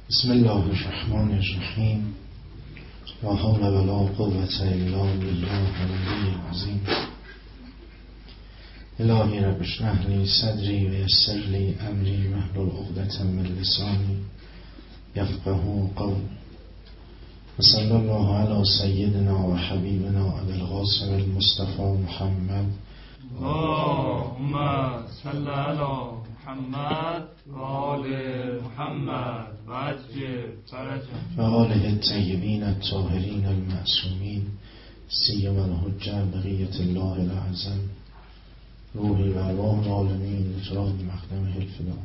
بسم الله الرحمن الرحیم. لا حول ولا قوة الا بالله العلی العظیم. الهی رب اشرح لی صدری و یسر لی امری واحلل عقدة من لسانی یفقهوا قولی. وصلی الله علی سیدنا و حبیبنا ابی القاسم المصطفى محمد. اللهم صل علی محمد و آل محمد و عجل فرجهم و آله الطیبین الطاهرین المعصومین سیما الحجة بقیة الله الأعظم روحی و ارواح العالمین بتراب مقدمه الفدا.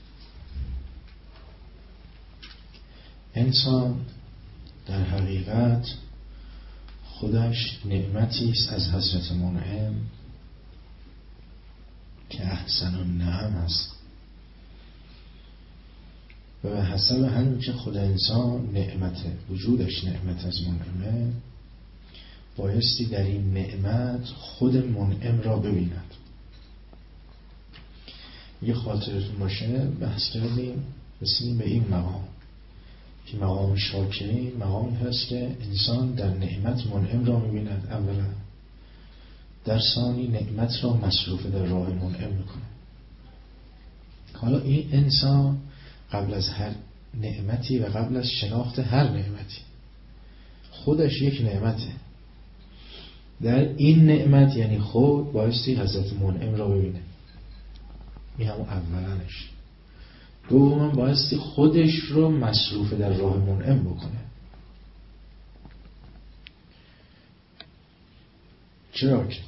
انسان در حقیقت خودش نعمتی است از حضرت منعم که احسن النعم است و به حسب همین که خود انسان نعمته، وجودش نعمت از منعمه، بایستی در این نعمت خود منعم را ببیند. یه خاطرتون باشه بحث کردیم رسیدیم به این مقام که مقام شاکری مقامی هست که انسان در نعمت منعم را می‌بیند اولا، در ثانی نعمت را مصروف در راه منعم میکنه. حالا این انسان قبل از هر نعمتی و قبل از شناخت هر نعمتی خودش یک نعمته. در این نعمت یعنی خود بایستی حضرت منعم را ببینه، این همون اولنش. دوما بایستی خودش رو مصروف در راه منعم بکنه. چرا که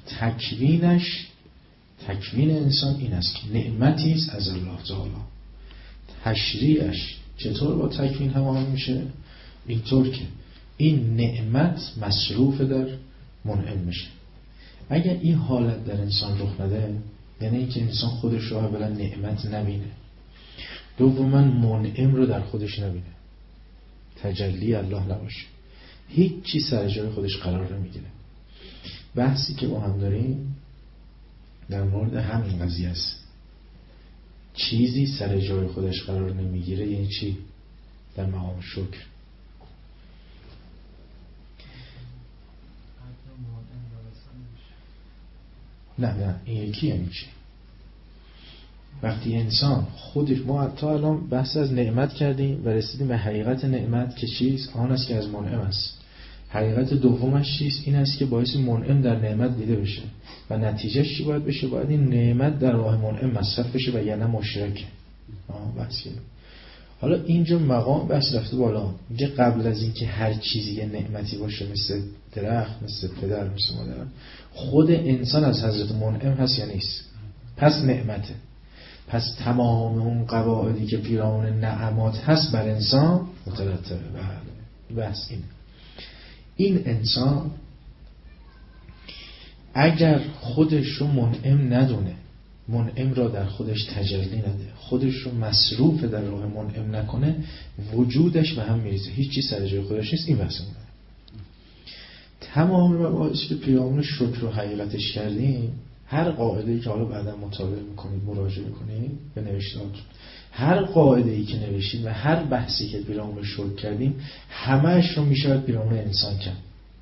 تکوین انسان این است که نعمتی است از الله تعالی. تشریعش چطور با تکوین هماهنگ میشه؟ اینطور که این نعمت مصروف در منعم میشه. اگر این حالت در انسان رخ نده، یعنی اینکه انسان خودش رو اولا نعمت نبینه، دوما منعم رو در خودش نبینه، تجلی الله نباشه، هیچ چی سر جای خودش قرار نمیگیره. بحثی که با هم داریم در مورد همین قضیه است. چیزی سر جای خودش قرار نمیگیره یعنی چی؟ در مقام شکر. نه این یکی یعنی چی؟ وقتی انسان خودش، ما تا الان بحث از نعمت کردیم و رسیدیم به حقیقت نعمت که چیست؟ آن است که از منعم است. حقیقت دومش چیست؟ این است که باعث منعم در نعمت دیده بشه و نتیجهش چی باید بشه؟ باید این نعمت در راه منعم مصرف بشه و یعنی مشرکه. بس که حالا اینجا مقام بس رفته بالا. اینجا قبل از این که هر چیزی یه نعمتی باشه، مثل درخت، مثل پدر، مثل مادر، خود انسان از حضرت منعم هست یا نیست؟ پس نعمته. پس تمام اون قواعدی که پیرامون نعمات هست بر انسان مترتبه. بس این انسان اگر خودش رو منعم ندونه، منعم را در خودش تجلی نده، خودش رو مصروف در راه منعم نکنه، وجودش به هم میریزه، هیچی سر جای خودش نیست. این بحث مونه. تمام مباحثی که پیرامون شکر رو حقیقتش کردیم، هر قاعده‌ای که حالا بعدا مطالعه میکنید، مراجعه کنید به نوشتهاتون، هر قاعده‌ای که نوشید و هر بحثی که پیرامون شکر کردیم، همه‌اش رو میشه پیرامون انسان کرد.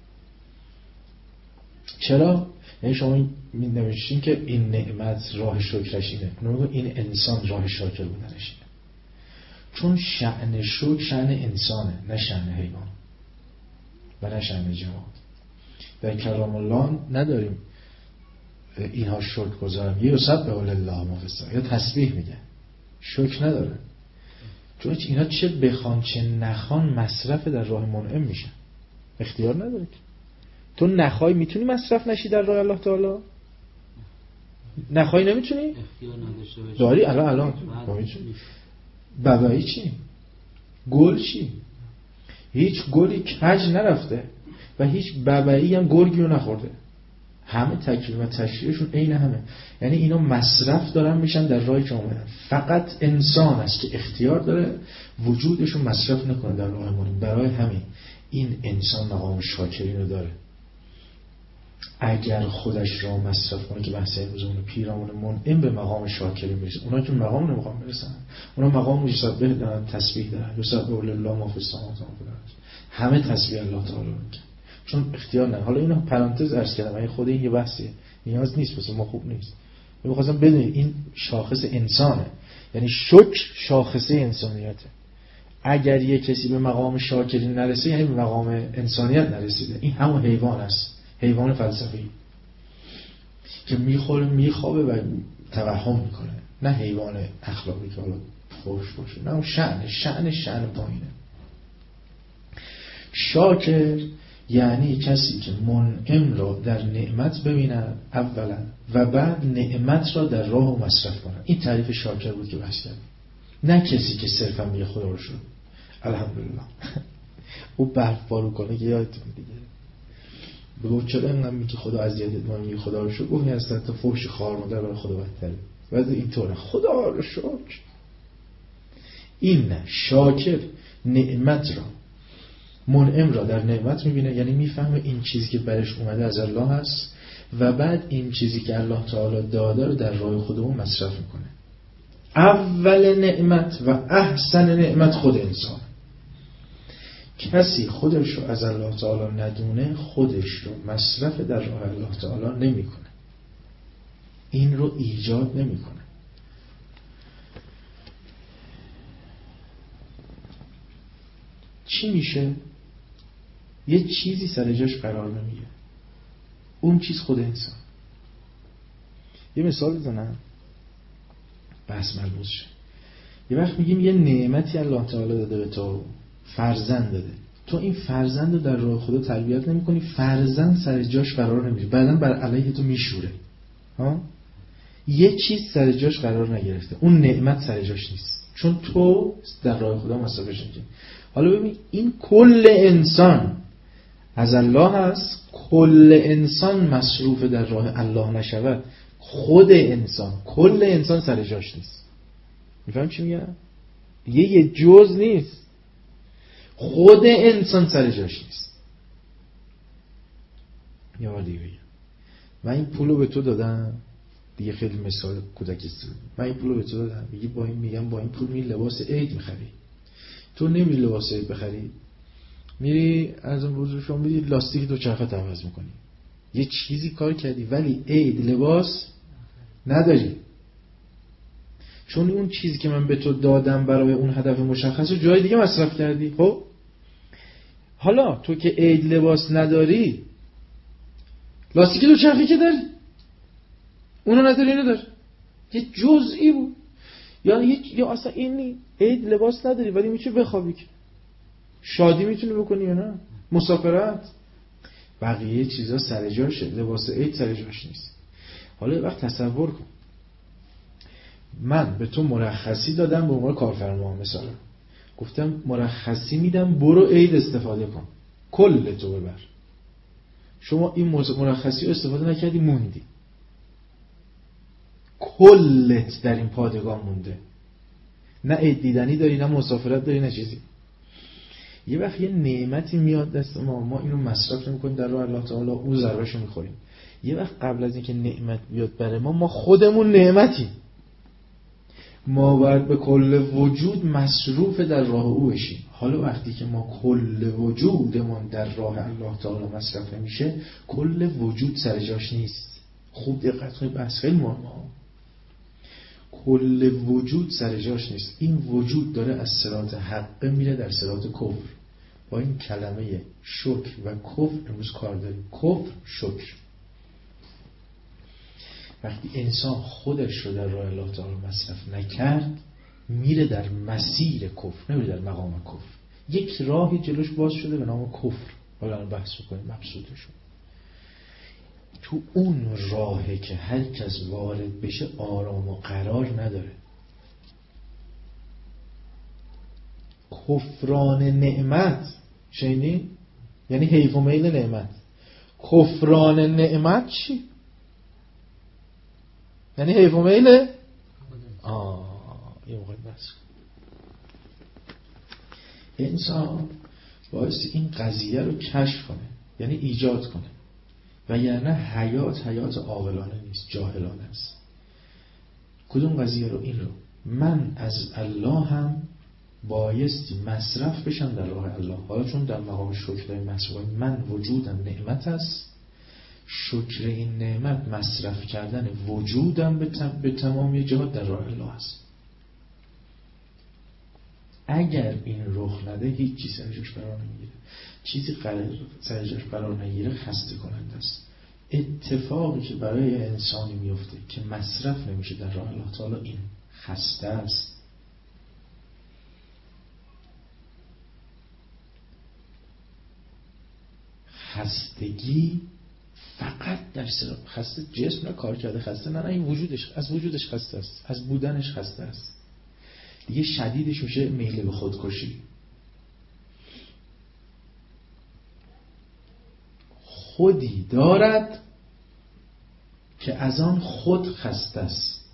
چرا؟ یعنی شما می نوشتین که این نعمت راه شکرش اینه، نمیگه این انسان راه شاکر بودنش اینه. چون شأن شکر شأن انسانه، نه شأن حیوان و نه شأن جماد. در کلام الله نداریم اینها شکر گذارم یسبح لله ما فی السماء، یا تسبیح میگه، شکر نداره. چون اینا چه بخوان چه نخوان مصرف در راه منعم میشن، اختیار نداره. تو نخوای میتونی مصرف نشی در راه الله تعالی؟ نخوای نمیتونی؟ اختیار نداشته باشی. داری الان میتونی. ببایی چی؟ گل چی؟ هیچ گلی کج نرفته و هیچ ببایی هم گرگیو نخورده. همه تکلیف و تشریعشون عین همه. یعنی اینا مصرف دارن میشن در راهی که اومدن. فقط انسان است که اختیار داره وجودشو مصرف نکنه در راه منعم. برای همین این انسان مقام شاکری رو داره. اگر خودش را مصرف کنه که بحث امروزمون پیرامون منعم به مقام شاکری میرسه. اونا که مقام نمیخوان برسن، اونا مقام مجسبه دارن، تسبیح دارن، یسبح لله ما فی السماوات و ما فی الارض، همه تسبیح الله تعالی میگن چون اختیار نه. حالا اینو پرانتز عرض کردم، این خود این یه بحثیه، نیاز نیست واسه ما، خوب نیست. می‌خواستم بدونید این شاخص انسانه، یعنی شکر شاخصه انسانیته. اگر یه کسی به مقام شاکری نرسه یعنی به مقام انسانیت نرسیده. این همون حیوان است، حیوان فلسفی که میخوابه و توهم میکنه، نه حیوان اخلاقی که حالا فحش باشه، نه اون شأن پایینه. شاکر یعنی کسی که منعم را در نعمت ببیند اولا و بعد نعمت را در راه و مصرف کند. این تعریف شاکر بود که بحث کردیم، نه کسی که صرفا میگه خدا رو شد الحمدلله او برف بارو کنه که یادتون دیگه بگو چرا اینقدر میگی خدا اذیتت ما میگی خدا رو شد، اون اصلا تا فحش خار مادر برای خدا بدتره. بعد اینطوره خدا رو شکر. این نه، شاکر نعمت را، منعم را در نعمت میبینه، یعنی میفهمه این چیزی که برش اومده از الله هست و بعد این چیزی که الله تعالی داده رو در راه خودمون مصرف میکنه. اول نعمت و احسن نعمت خود انسان. کسی خودش رو از الله تعالی ندونه خودش رو مصرف در راه الله تعالی نمیکنه، این رو ایجاد نمیکنه. چی میشه؟ یه چیزی سر جاش قرار نمیگیره، اون چیز خود انسان. یه مثال بزنم بحث ملموس شه. یه وقت میگیم یه نعمتی الله تعالی داده به تو، فرزند داده، تو این فرزند رو در راه خدا تربیت نمی کنی، فرزند سر جاش قرار نمیگیره، بعداً بر علیه تو میشوره. یه چیز سر جاش قرار نگرفته، اون نعمت سر جاش نیست، چون تو در راه خدا مصرفش نمی‌کنی. حالا ببین این کل انسان از الله هست، کل انسان مصروف در راه الله نشود، خود انسان، کل انسان سر جاش نیست. میفهم چی میگم؟ یه جز نیست، خود انسان سر جاش نیست. یه بار دیگه بگم، من این پولو به تو دادم دیگه، خیلی مثال کودکی است، من این پولو به تو دادم، میگم با این پول می لباس عید میخری، تو نمیری لباس عید بخری، میری از اون روز شما میری لاستیک دوچرخه عوض میکنی، یه چیزی کار کردی ولی عید لباس نداری، چون اون چیزی که من به تو دادم برای اون هدف مشخص رو جای دیگه مصرف کردی. خب حالا تو که عید لباس نداری، لاستیک دوچرخه که داری، اونو نداری، اینو داری، یه جزئی بود. یا اصلا این عید لباس نداری ولی میتونی بخوابی، که شادی میتونی بکنی یا نه، مسافرت، بقیه چیزا سر جاشه، لباس عید سر جاش نیست. حالا وقت تصور کن من به تو مرخصی دادم به عنوان کارفرما، مثلا گفتم مرخصی میدم برو عید استفاده کن، کل تو ببر، شما این مرخصی رو استفاده نکردی، موندی، کلت در این پادگان مونده، نه عید دیدنی داری، نه مسافرت داری، نه چیزی. یه وقت یه نعمتی میاد دست ما اینو مصرف نمی‌کنیم در راه الله تعالی، اون ضربه‌شو می‌خوریم. یه وقت قبل از اینکه نعمت بیاد برای ما خودمون نعمتیم، ما باید به کل وجود مصروف در راه او بشیم. حالا وقتی که ما کل وجودمون در راه الله تعالی مصرف نمیشه، کل وجود سر جاش نیست. خوب دقت کنید، بحث خیلی مهمه. کل وجود سر جاش نیست، این وجود داره از صراط حق میره در صراط کفر. با این کلمه شکر و کفر امروز کار داریم. کفر، شکر. وقتی انسان خودش رو در راه الله تعالی مصرف نکرد، میره در مسیر کفر، نمیره در مقام کفر. یک راهی جلوش باز شده به نام کفر. حالا بحث بکنیم مبسوطشون. تو اون راهه که هر کس وارد بشه آرام و قرار نداره. کفران نعمت شنیدین؟ یعنی حیف و میل نعمت. کفران نعمت چی؟ یعنی حیف و میل؟ یه موقع بس انسان باعث این قضیه رو کشف کنه، یعنی ایجاد کنه. وگرنه حیات عاقلانه نیست، جاهلانه است. کدوم قضیه رو؟ این رو من از الله هم بایستی مصرف بشم در راه الله. حالا چون در مقام شکر مصرف، من وجودم نعمت است، شکر این نعمت مصرف کردن وجودم به تمامی جهات در راه الله است. اگر این رخ نده هیچ چیز سر جاش قرار نمیگیره. چیزی سر جاش قرار نگیره خسته کننده است. اتفاقی که برای انسانی میفته که مصرف نمیشه در راه الله تعالی، این خسته است. خستگی فقط در سر خسته جسم کار کرده خسته، نه این وجودش، از وجودش خسته است، از بودنش خسته است. دیگه شدیدش میشه میل به خودکشی. خودی دارد که از آن خود خسته است.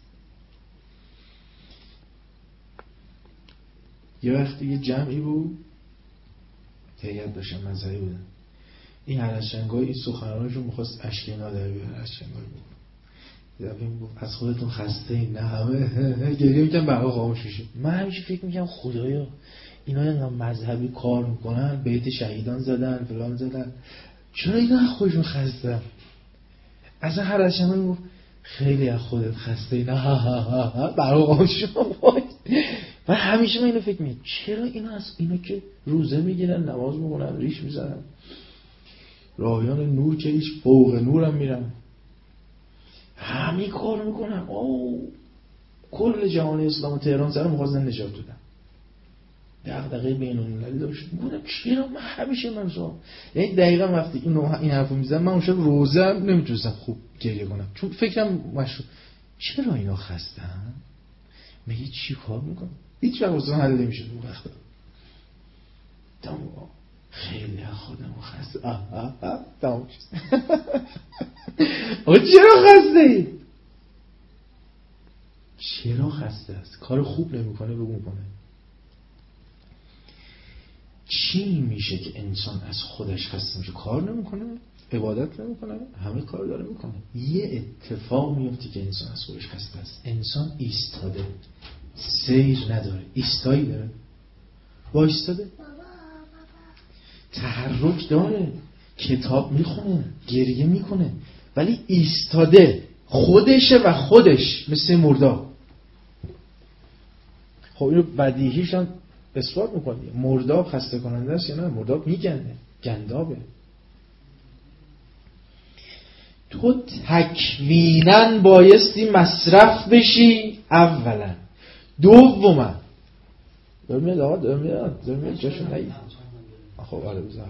یه وقتی یه جمعی بود، هیئت داشتن مذهبی بودن، این هرشنگای این سخنرانشون میخواست اشکی نادر بیاره. هرشنگای بود از خودتون خسته این، نه همه گریه میکنن، برای خاموش میشه. من همیشه فکر میکنم خدایا اینا اینقدر مذهبی کار میکنن، بیت شهیدان زدن فلان زدن، چرا اینا خودشون خسته؟ اصلا هرشنگای بود خیلی از خودت خسته ای، نه برای خاموش شما. من همیشه من اینو فکر میکنم چرا اینا که روزه میگیرن، نماز میخونن، ریش میزنن، راهیان نور که هیچ فوق نورم میرن، همه کار میکنن، کل جهان اسلام و تهران سر مخواستن نجات دادن، دغدغه بین‌المللی داشت. بودم چرا من همیشه منظورم، یعنی دقیقا وقتی این حرفو میزنم من اون شب روزه نمیتونستم خوب گریه کنم، چون فکرم مشروع چرا اینا خستن؟ میگه چی کار میکنم؟ هیچ وقت واسه حل نمیشه اون وقتا. تمام خیلی خودم خسته. تمام شد. چرا خسته ای؟ چرا خسته است؟ کار خوب نمیکنه بگو میکنه. چی میشه که انسان از خودش خسته میشه؟ کار نمیکنه، عبادت نمیکنه، همه کار داره میکنه. یه اتفاق میفته که انسان از خودش خسته است. انسان ایستاده، سیر نداره، ایستایی داره، وایستاده، تحرک داره، کتاب میخونه، گریه میکنه، ولی ایستاده، خودشه و خودش مثل مرداب. خب اینو بدیهیش هم اثبات میکنه. مرداب خسته کننده است یا نه؟ مرداب میگنده، گندابه. تو تکویناً بایستی مصرف بشی اولا، دوما داره میاد آقا، داره میاد جاشو نگید. خب آره بذار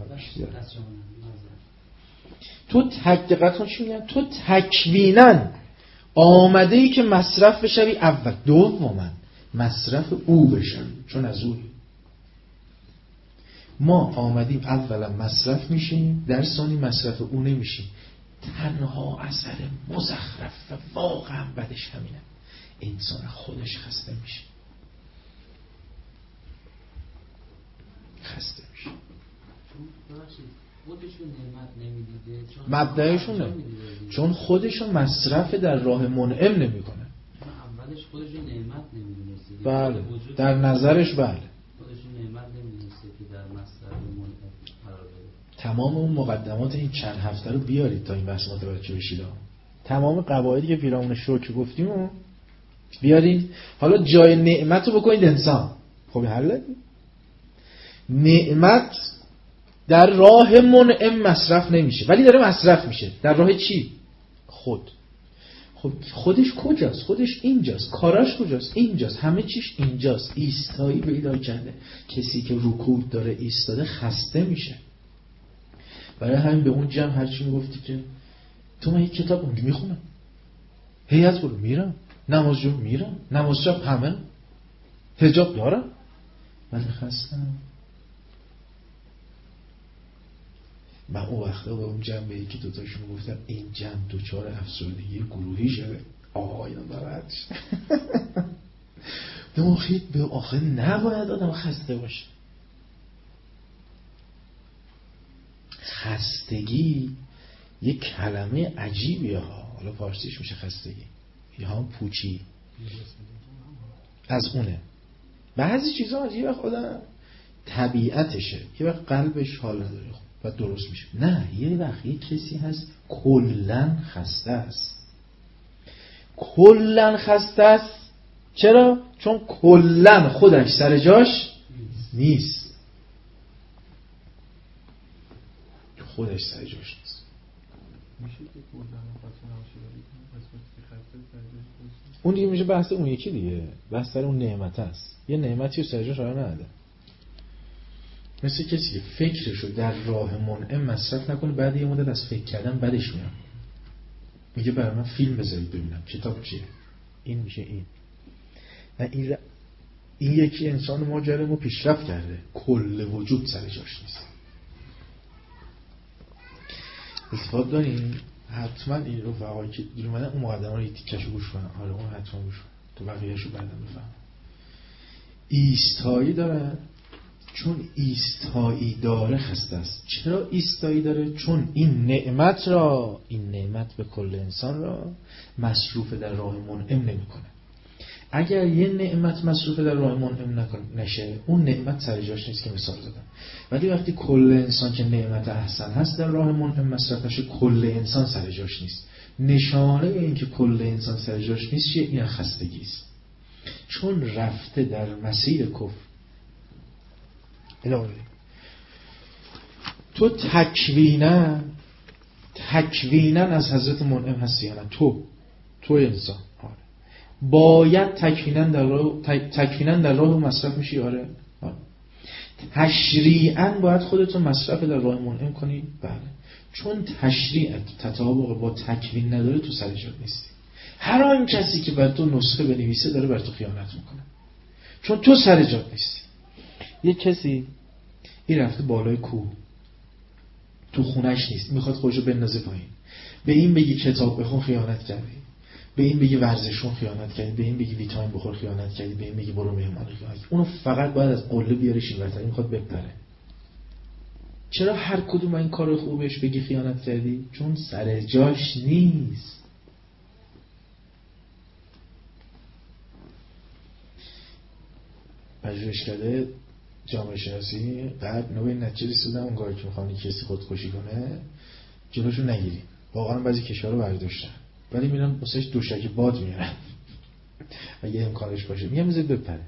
تو دقت کن چی میگن. تو تکویناً آمده ای که مصرف بشوی اول، دوما مصرف او بشن، چون از اوی. ما آمدیم اولا مصرف میشیم، در ثانی مصرف او نمیشیم. تنها اثر مزخرف و واقعا بدش همینه، انسان خودش خسته میشه، خسته میشه. خودشون نعمت نمیدیده، مبدأشونه، چون خودشون مصرف در راه منعم نمیکنه. اولش خودشون نعمت نمیدونسته. بله در نظرش بله خودشون نعمت نمیدونسته که در مصرف منعم قرار بده. تمام اون مقدمات این چند هفته رو بیارید تا این بحث متوجه بشید. تمام قواعدی که پیرامون شکر گفتیم بیارید. حالا جای نعمت رو بکنید انسان. خب حله. نعمت در راه منعم مصرف نمیشه، ولی داره مصرف میشه. در راه چی؟ خود. خب خودش کجاست؟ خودش اینجاست. کاراش کجاست؟ اینجاست. همه چیش اینجاست. ایستایی پیدا کرده. کسی که رکود داره ایستاده خسته میشه. برای همین به اون جمع هرچی میگفتی که تو من یک کتاب اونجا میخونم، هیئت برو میرم، نمازجو میرم، نمازشب همه حجاب دارم، ولی خستم. من اون وقتا به اون جمع به یکی دوتاشون گفتم این جمع دوچار افسردگی گروهی شده. آقایان ببخش. دماغی به آخر نباید آدم خسته باشه. خستگی یک کلمه عجیبیه ها، حالا فارسیش میشه خستگی یا هم پوچی، از اونه. بعضی چیزا عجیبه خدا طبیعتشه، یه وقت قلبش حال نداره و درست میشه. نه، یه وقت یه کسی هست کلن خسته است، کلن خسته است. چرا؟ چون کلن خودش سر جاش نیست، خودش سر جاش نیست. اون دیگه میشه بحث اون یکی دیگه، بحث سر اون نعمت است. یه نعمتی رو سر جاش قرار نده. مثل کسی که فکرشو در راه منعم مصرف نکنه، بعد یه مدت از فکر کردن بدش میاد، میگه برای من فیلم بذارید ببینم، کتاب چیه، این میشه این. نه، این یکی انسان ماجرمو پیشرفت کرده، کل وجود سر جاش نیست. استفاده داریم حتما این رو فقایی که دیر اومدن اون مقدمه رو یه تیکشو گوش کنن. آره اون حتما گوش کنن، تو بقیهشو بعدم بفهم. ایستایی داره، چون ایستایی داره خسته است. چرا ایستایی داره؟ چون این نعمت به کل انسان را مصروف در راه منعم نمیکنه. اگر یه نعمت مصروف در راه منعم نشه، اون نعمت سر جاش نیست که مثال زدم. ولی وقتی کل انسان که نعمت احسن هست در راه منعم مصرف نشه، کل انسان سر جاش نیست. نشانه این که کل انسان سر جاش نیست چیه؟ این خستگی است، چون رفته در مسیر کفر. تو تکوینا از حضرت منعم هستی یا نه؟ تو انسان باید تکوینا در راه مصرف میشی. آره تشریعاً باید خودتو مصرف در راه منعم کنی. بله، چون تشریعت تطابق با تکوین نداره، تو سر جات نیستی. هر آن کسی که بر تو نسخه بنویسه داره بر تو خیانت میکنه، چون تو سر جات نیستی. یه کسی این رفته بالای کوه، تو خونش نیست، میخواد خودشو بندازه پایین. به این بگی کتاب بخون، خیانت کردی. به این بگی ورزش کن، خیانت کردی. به این بگی ویتامین بخور، خیانت کردی. به این بگی برو مهمانی، خیانت کردی. اونو فقط باید از قله بیاریش این ورتر، میخواد بپره. چرا هر کدوم این کار خوبش بگی خیانت کردی؟ چون سر جاش نیست. پژوهش کرده جامعه شناسی بعد نوع نتیجه رسیدن اونگاهی که میخوان کسی خودکشی کنه جلوشو نگیریم. واقعا بعضی کشورها برداشتن، ولی میرن واسش دوشک باد میارن اگه امکانش باشه، میگم بذارید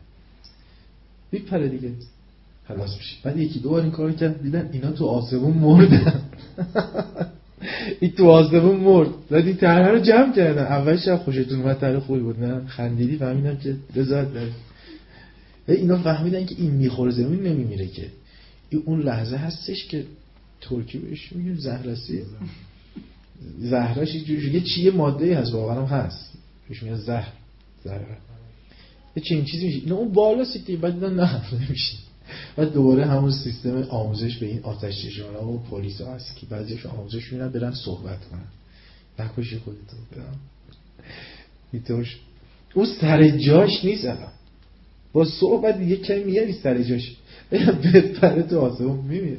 بپره دیگه خلاص میشه. بعد یکی دو بار این کارو کرد، دیدن اینا تو آسمون مردن این تو آسمون مرد. بعد این طرح رو جمع کردن. اولش هم خوشتون اومد، طرح خوبی بود، نه خندیدی، فهمیدم که رضایت داره. اینا فهمیدن که این میخوره زمین نمیمیره، که این اون لحظه هستش که ترکی بهش میگن زهرسی. زهرش یه چیه ماده هست، واقعا هم هست، بهش میگن زهر. یه چنین چیزی میشه. نه اون بالا سیتی، بعد دیدن نه نمیشه. بعد دوباره همون سیستم آموزش به این آتش نشانا و پلیس ها هست که بعضیش آموزش میدن برن صحبت کنن، نکشی خودتو برن میتوش. اون سر جاش نیست. الان با صحبت دیگه کمی میاری سر جاش، بپره تو آسمون میمیره.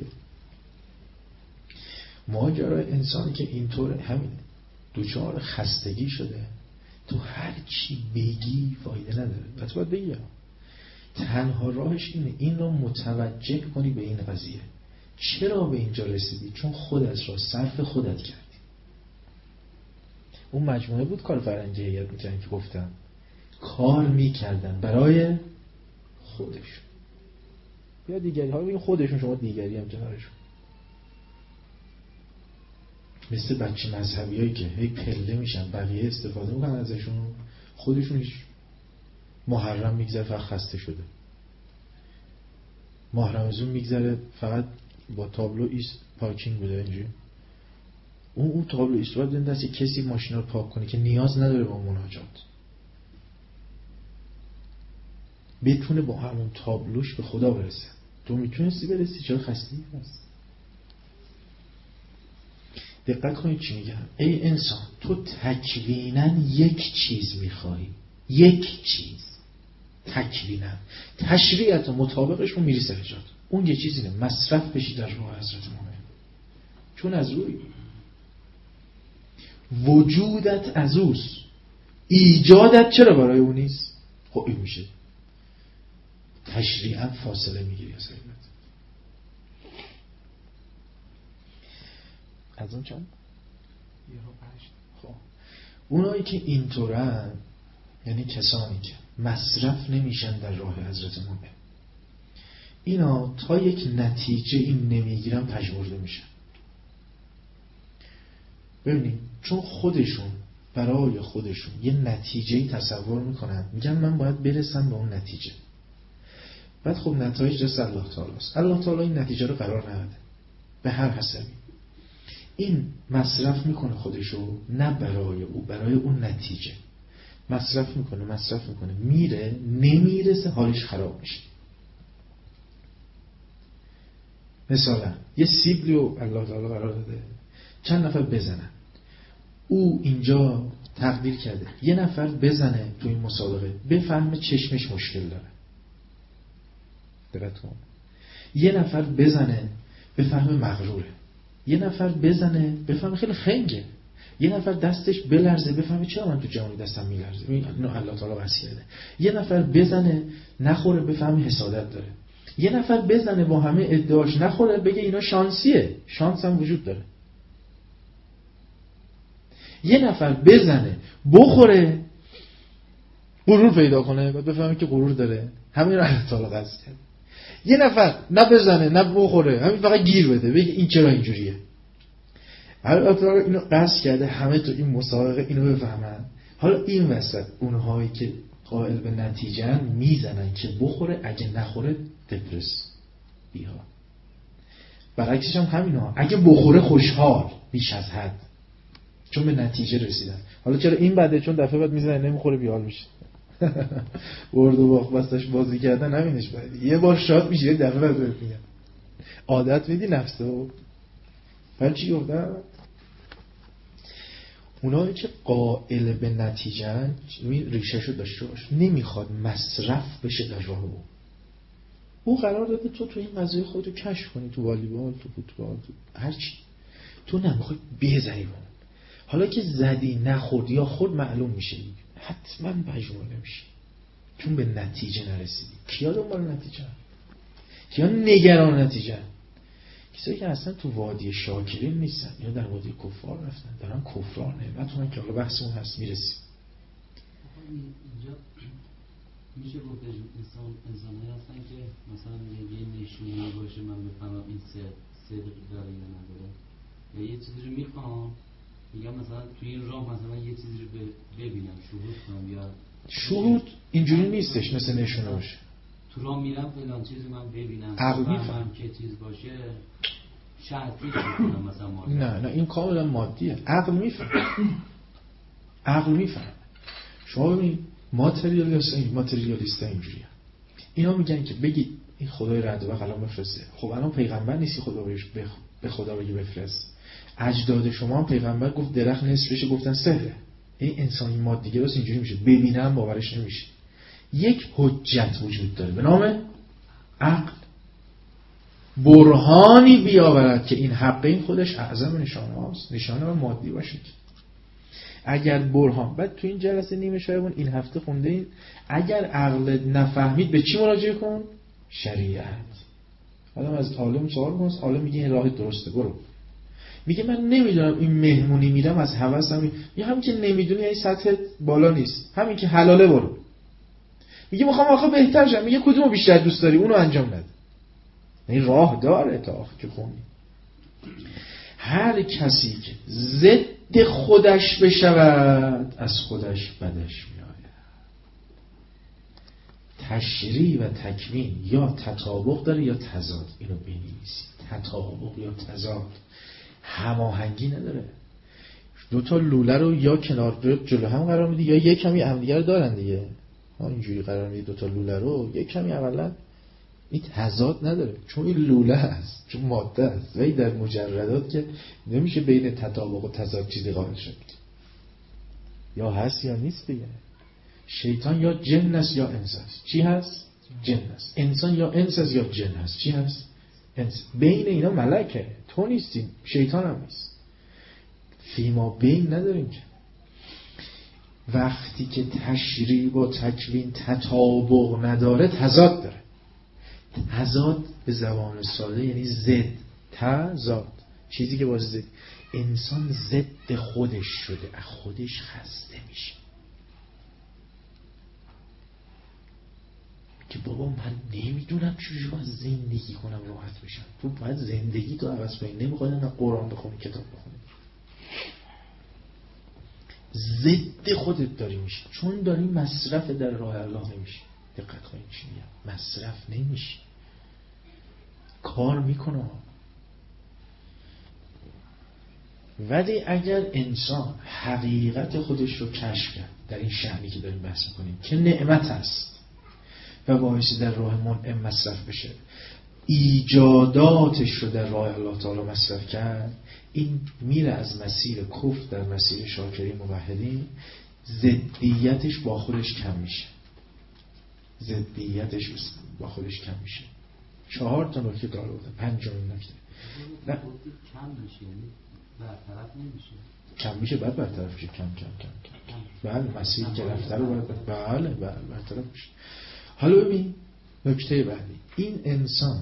ماجرای انسانی که اینطور همینه، دوچار خستگی شده. تو هر چی بگی فایده نداره و تو باید بگی. تنها راهش اینه این رو متوجه کنی به این قضیه. چرا به اینجا رسیدی؟ چون خودت را صرف خودت کردی. اون مجموعه بود کار فرنگی یاد میکنن که گفتم کار میکردن برای خودشون. یا دیگری ها بگیم خودشون، شما دیگری هم کنارشون. مثل بچه مذهبی هایی که هی پله میشن، بقیه استفاده میکنن ازشون، خودشون هیچ. محرم میگذره فقط خسته شده، ماه رمضان میگذره فقط با تابلو ایست پارکینگ بوده اینجوری. اون تابلو ایست باید بدن دست کسی ماشینا رو پاک کنه که نیاز نداره با مناجات، بتونه با همون تابلوش به خدا برسه. تو میتونستی برسی، چرا خسته هست؟ دقت کنید چی میگم. ای انسان، تو تکویناً یک چیز میخوایی، یک چیز تکویناً، تشریعت و مطابقش رو میری سر جات. اون یه چیز اینه مصرف بشی در روح حضرت مومن، چون از روی وجودت از اوست، ایجادت چرا برای اون نیست؟ خب این میشه تشریعاً فاصله میگیری از علت. از اون چند؟ خب اونایی که اینطورن یعنی کسانی که مصرف نمیشن در راه حضرت مولا، اینا تا یک نتیجه این نمیگیرن پژمرده میشن. ببینید چون خودشون برای خودشون یه نتیجه‌ای تصور میکنن، میگن من باید برسم به اون نتیجه. بعد خب نتایج دست الله تعالی است. الله تعالی این نتیجه رو قرار نده به هر حسبی. این مصرف میکنه خودشو، نه برای او، برای اون نتیجه مصرف میکنه میره، نمیرسه حالش خراب میشه. مثلا یه سیبلی رو الله تعالی قرار داده چند نفر بزنن، او اینجا تقدیر کرده یه نفر بزنه تو این مسابقه بفهمه چشمش مشکل داره، دقت کن، یه نفر بزنه بفهمه مغروره، یه نفر بزنه بفهمه خیلی خنگه، یه نفر دستش بلرزه بفهمه چرا من تو جوانی دستم میلرزه، اینو الله تعالی وصیت کرده. یه نفر بزنه نخوره بفهمه حسادت داره، یه نفر بزنه با همه ادعاش نخوره بگه اینا شانسیه، شانس هم وجود داره. یه نفر بزنه بخوره غرور پیدا کنه بعد بفهمه که غرور داره، همین رو الله تعالی قصد کرده. یه نفر نه بزنه نه بخوره، همین فقط گیر بده بگه این چرا اینجوریه. الله تعالی اینو قصد کرده همه تو این مسابقه اینو بفهمن. حالا این وسط اونهایی که قائل به نتیجه میزنن که بخوره، اگه نخوره دپرس بیها. برعکسش هم همینا، اگه بخوره خوشحال بیش از حد چون به نتیجه رسیدن. حالا چرا این بده؟ چون دفعه بعد میزنه نمیخوره بیحال میشه. برد و باخت بستش بازی کردن همینش باید. یه بار شاد میشه یه دفعه بعد میگن عادت میدی نفسه. ولی چی گفتم؟ اونایی که قائل به نتیجه ریشه‌شو داشته باش، نمیخواد مصرف بشه در راه او قرار داده تو این قضیه خودتو کشف کنی، تو والیبال، تو فوتبال، تو هر چی. تو نمیخوای بزنی اون. حالا که زدی نخورد یا خورد معلوم میشه حتما پژمرده میشی چون به نتیجه نرسیدی. کیا دنبال نتیجه؟ کیا نگران نتیجه؟ کسایی که اصلا تو وادی شاکرین نیستن یا در وادی کفار رفتن، دارن کفران نعمتونن که حالا بحثمون هست میرسیم. اینجا میشه گفت انسان‌هایی هستن که مثلا یه نشونی باشه من بفهمم این صدق داره یا نداره، یا یه چیزی رو میخوام میگم مثلا توی این راه مثلا یه چیزی رو ببینم شهود کنم، یا شهود اینجوری نیستش مثل نشونه باشه. تو راه میرم فلان چیزی من ببینم عقل میفهم که چیز باشه شرطی کنم مثلا مادی. نه این کاملا مادیه. عقل میفهم. شما ببینید ماتریالیست اینجوریه. اینا میگن که بگی این خدای رد و قلم بفرسته. خب الان پیغمبر نیستی خدا به خدا بگی بفرست. اجداد شما هم پیغمبر گفت درخت نصفش گفتن سحره. این انسانی مادی گراست اینجوری میشه، ببینم باورش نمیشه. یک حجت وجود داره به نام عقل، برهانی بیاورد که این حق این خودش اعظم نشانه هاست، نشانه ها مادی باشه. اگر برهان، بعد تو این جلسه نیمه شایبون این هفته خونده این اگر عقل نفهمید به چی مراجعه کن؟ شریعت. آدم از عالم سوال کنه، عالم میگه این راه درسته برو. میگه من نمیدونم این مهمونی میرم از هوسم، یا همین که نمیدونی این سطح بالا نیست، همین که حلاله برو. میگه میخوام آخه بهتر شم، میگه کدومو بیشتر دوست داری اونو انجام بده. این راه داره تا آخه که خونی. هر کسی که ضد خودش بشود از خودش بدش میآید. تشریع و تکوین یا تطابق داره یا تضاد. اینو بنویسید، تطابق یا تضاد، هماهنگی نداره. دو تا لوله رو یا کنار جلو هم قرار میدی یا یک کمی همدیگه رو دارن دیگه. اینجوری قرار میدی دو تا لوله رو یک کمی اولا این تضاد نداره چون این لوله هست، چون ماده است. ولی در مجردات که نمیشه بین تطابق و تضاد چیزی قائل شد، یا هست یا نیست دیگه. شیطان یا جن است یا انس است. چی هست؟ جن است. انسان یا انس است یا جن است. چی هست؟ انس. بین اینا ملکه، تو نیستی، شیطان هم نیست. فیما بین نداریم که. وقتی که تشریع با تکوین تطابق نداره تضاد داره. تضاد به زبان ساده یعنی ضد. تضاد چیزی که باعث ضد انسان ضد خودش شده، از خودش خسته میشه که بابا من نمیدونم چجوری باید زندگی کنم راحت بشم. تو باید زندگی تو عوض کنی، نمیخواد نه قرآن بخونی کتاب بخونی، ضد خودت داری میشی، چون داری مصرف در راه الله نمیشی. دقت کنید چی میگم، مصرف نمیشی، کار میکنه. ولی اگر انسان حقیقت خودش رو کشف کرد در این شأنی که داریم بحث میکنیم که نعمت است و باعث در راه منعم مصرف بشه، ایجاداتش رو در راه الله تعالی مصرف کرد، این میره از مسیر کفر در مسیر شاکرین موحدین. ضدیتش با خودش کم میشه، ضدیتش با خودش کم میشه. 4 تا نکته داره بودم. 5مین نکته کم میشه، یعنی برطرف نمیشه. کم میشه بعد برطرف میشه. کم بله، مسیری که رفته رو باید بله برطرف میشه. حالا ببین نکته بعدی، این انسان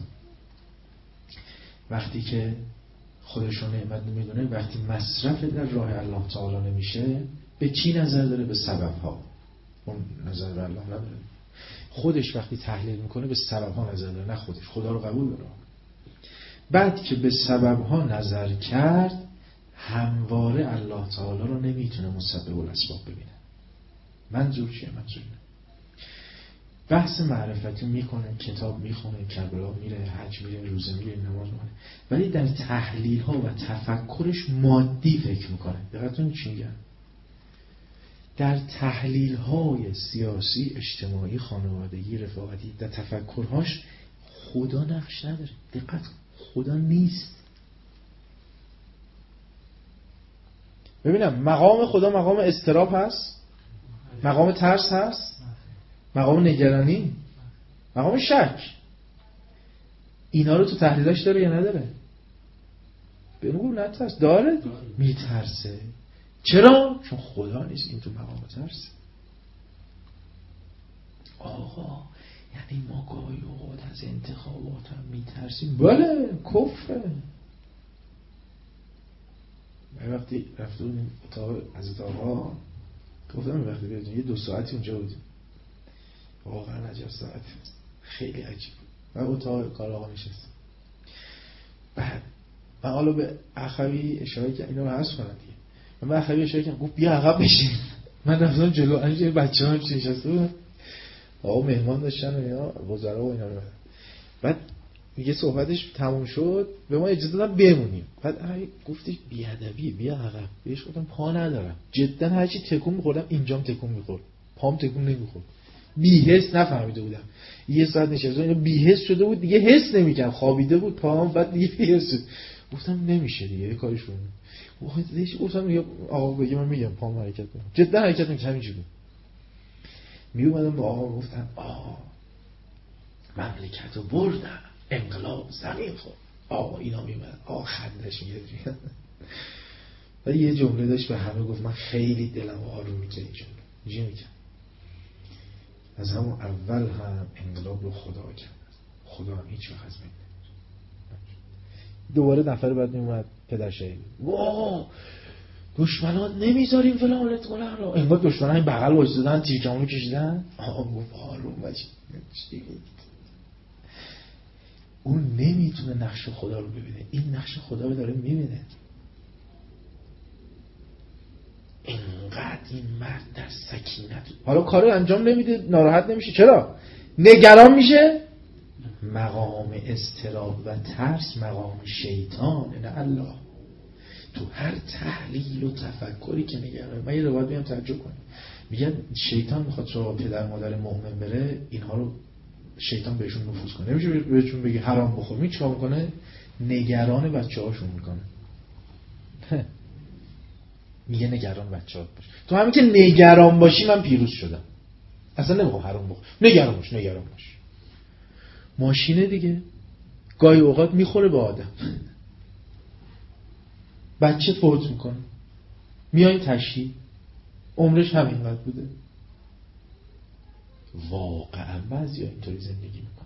وقتی که خودش رو نعمت نمیدونه، وقتی مصرف در راه الله تعالی نمیشه، به چی نظر داره؟ به سبب ها. اون نظر به الله نداره. خودش وقتی تحلیل میکنه به سبب ها نظر داره، نه خودش. خدا رو قبول داره. بعد که به سبب ها نظر کرد، همواره الله تعالی رو نمیتونه مسبب الاسباب ببینه. منظور چیه؟ منظور اینه بحث معرفتی میکنه، کتاب میخونه، کربلا میره، حج میره، روزه میره، نماز میکنه، ولی در تحلیل ها و تفکرش مادی فکر میکنه. دقیقاً چی میگم؟ در تحلیل های سیاسی، اجتماعی، خانوادگی، رفاقتی، در تفکرهاش خدا نقش نداره. دقت، خدا نیست. ببینم مقام خدا مقام اضطراب هست، مقام ترس هست، مقام نگرانی، مقام شک. اینا رو تو تحلیلاش داره یا نداره؟ بگو نترس. داره؟ میترسه. چرا؟ چون خدا نیست. این تو مقام ترسه. آقا یعنی ما گاهی اوقات از انتخابات هم میترسیم؟ بله، کفره. وقتی رفته بودیم اتاق حضرت آقا، گفتم وقتی بیادیم 2 ساعتی اونجا بودیم، واقعا عجب ساعت، خیلی عجیب. من اتاق کار آقا نشستم. بعد من حالا به اخوی اشاره کردم، اینو حذف کنم دیگه. من به اخوی اشاره کردم، گفت بیا عقب بشین. من رفتم جلو، انجام بچه‌ها هم نشسته بودن، آقا مهمان داشتن و اینا، وزرا و اینا. بعد میگه صحبتش تموم شد، به ما اجازه دادن بمونیم. بعد گفتش بیادبی، بیا عقب. بهش گفتم پا ندارم، جدا هرچی تکون می‌خوردم اینجام تکون می‌خورد، پام تکون نمی‌خورد. بی‌حس نفهمیده بودم. یه ساعت نشسته اینو بی‌حس شده بود دیگه، حس نمی‌کرد، خوابیده بود پام. بعد دیگه بی‌حس شد. گفتم نمیشه دیگه، یه کاریش کنم. گفتم آقا بگی من میگم پام حرکت کنه. جدا حرکت نمی‌کنه، همینجوری. میومدم به آقا گفتم آقا مملکتو بردم، انقلاب زمین خورد. آقا اینا میومد، آقا خندش میگرفت. ولی یه جمله داشت به همه گفت، من خیلی دلم آروم می‌کنه این جمله. میگم از همون اول هم انقلاب رو خدا کرد. خدا هم هیچ وقت از بین نمیره. دوباره نفر بعد میومد پدر شهید، واو دشمنان نمیذاریم فلانت کنن رو. انگار دشمنان این بغل وایسادن، تیرکمونو کشیدن. آقا گفت آروم باش. اون نمیتونه نقش خدا رو ببینه، این نقش خدا رو داره میبینه. اینقدر این مرد در سکینت، حالا کارو انجام نمیده، ناراحت نمیشه. چرا؟ نگران میشه. مقام اضطراب و ترس مقام شیطان، نه الله. تو هر تحلیل و تفکری که نگران، من یه روایت میام تعجب کنم، میگن شیطان میخواد سراغ پدر مادر مؤمن بره، اینها رو شیطان بهشون نفوذ کنه. نمیشه بهشون بگه حرام بخور، می چیکار میکنه؟ نگران بچه‌هاشون میکنه. میگه نگران بچه‌هات باش. تو همین که نگران باشی من پیروز شدم. اصلا نمیخوام حرام بخور. نگران باش. ماشینه دیگه. گاهی اوقات میخوره به آدم. بچه فوت میکنه. میای تشییع، عمرش همینقدر بوده. واقعا بعضی ها اینطوری زندگی میکنن.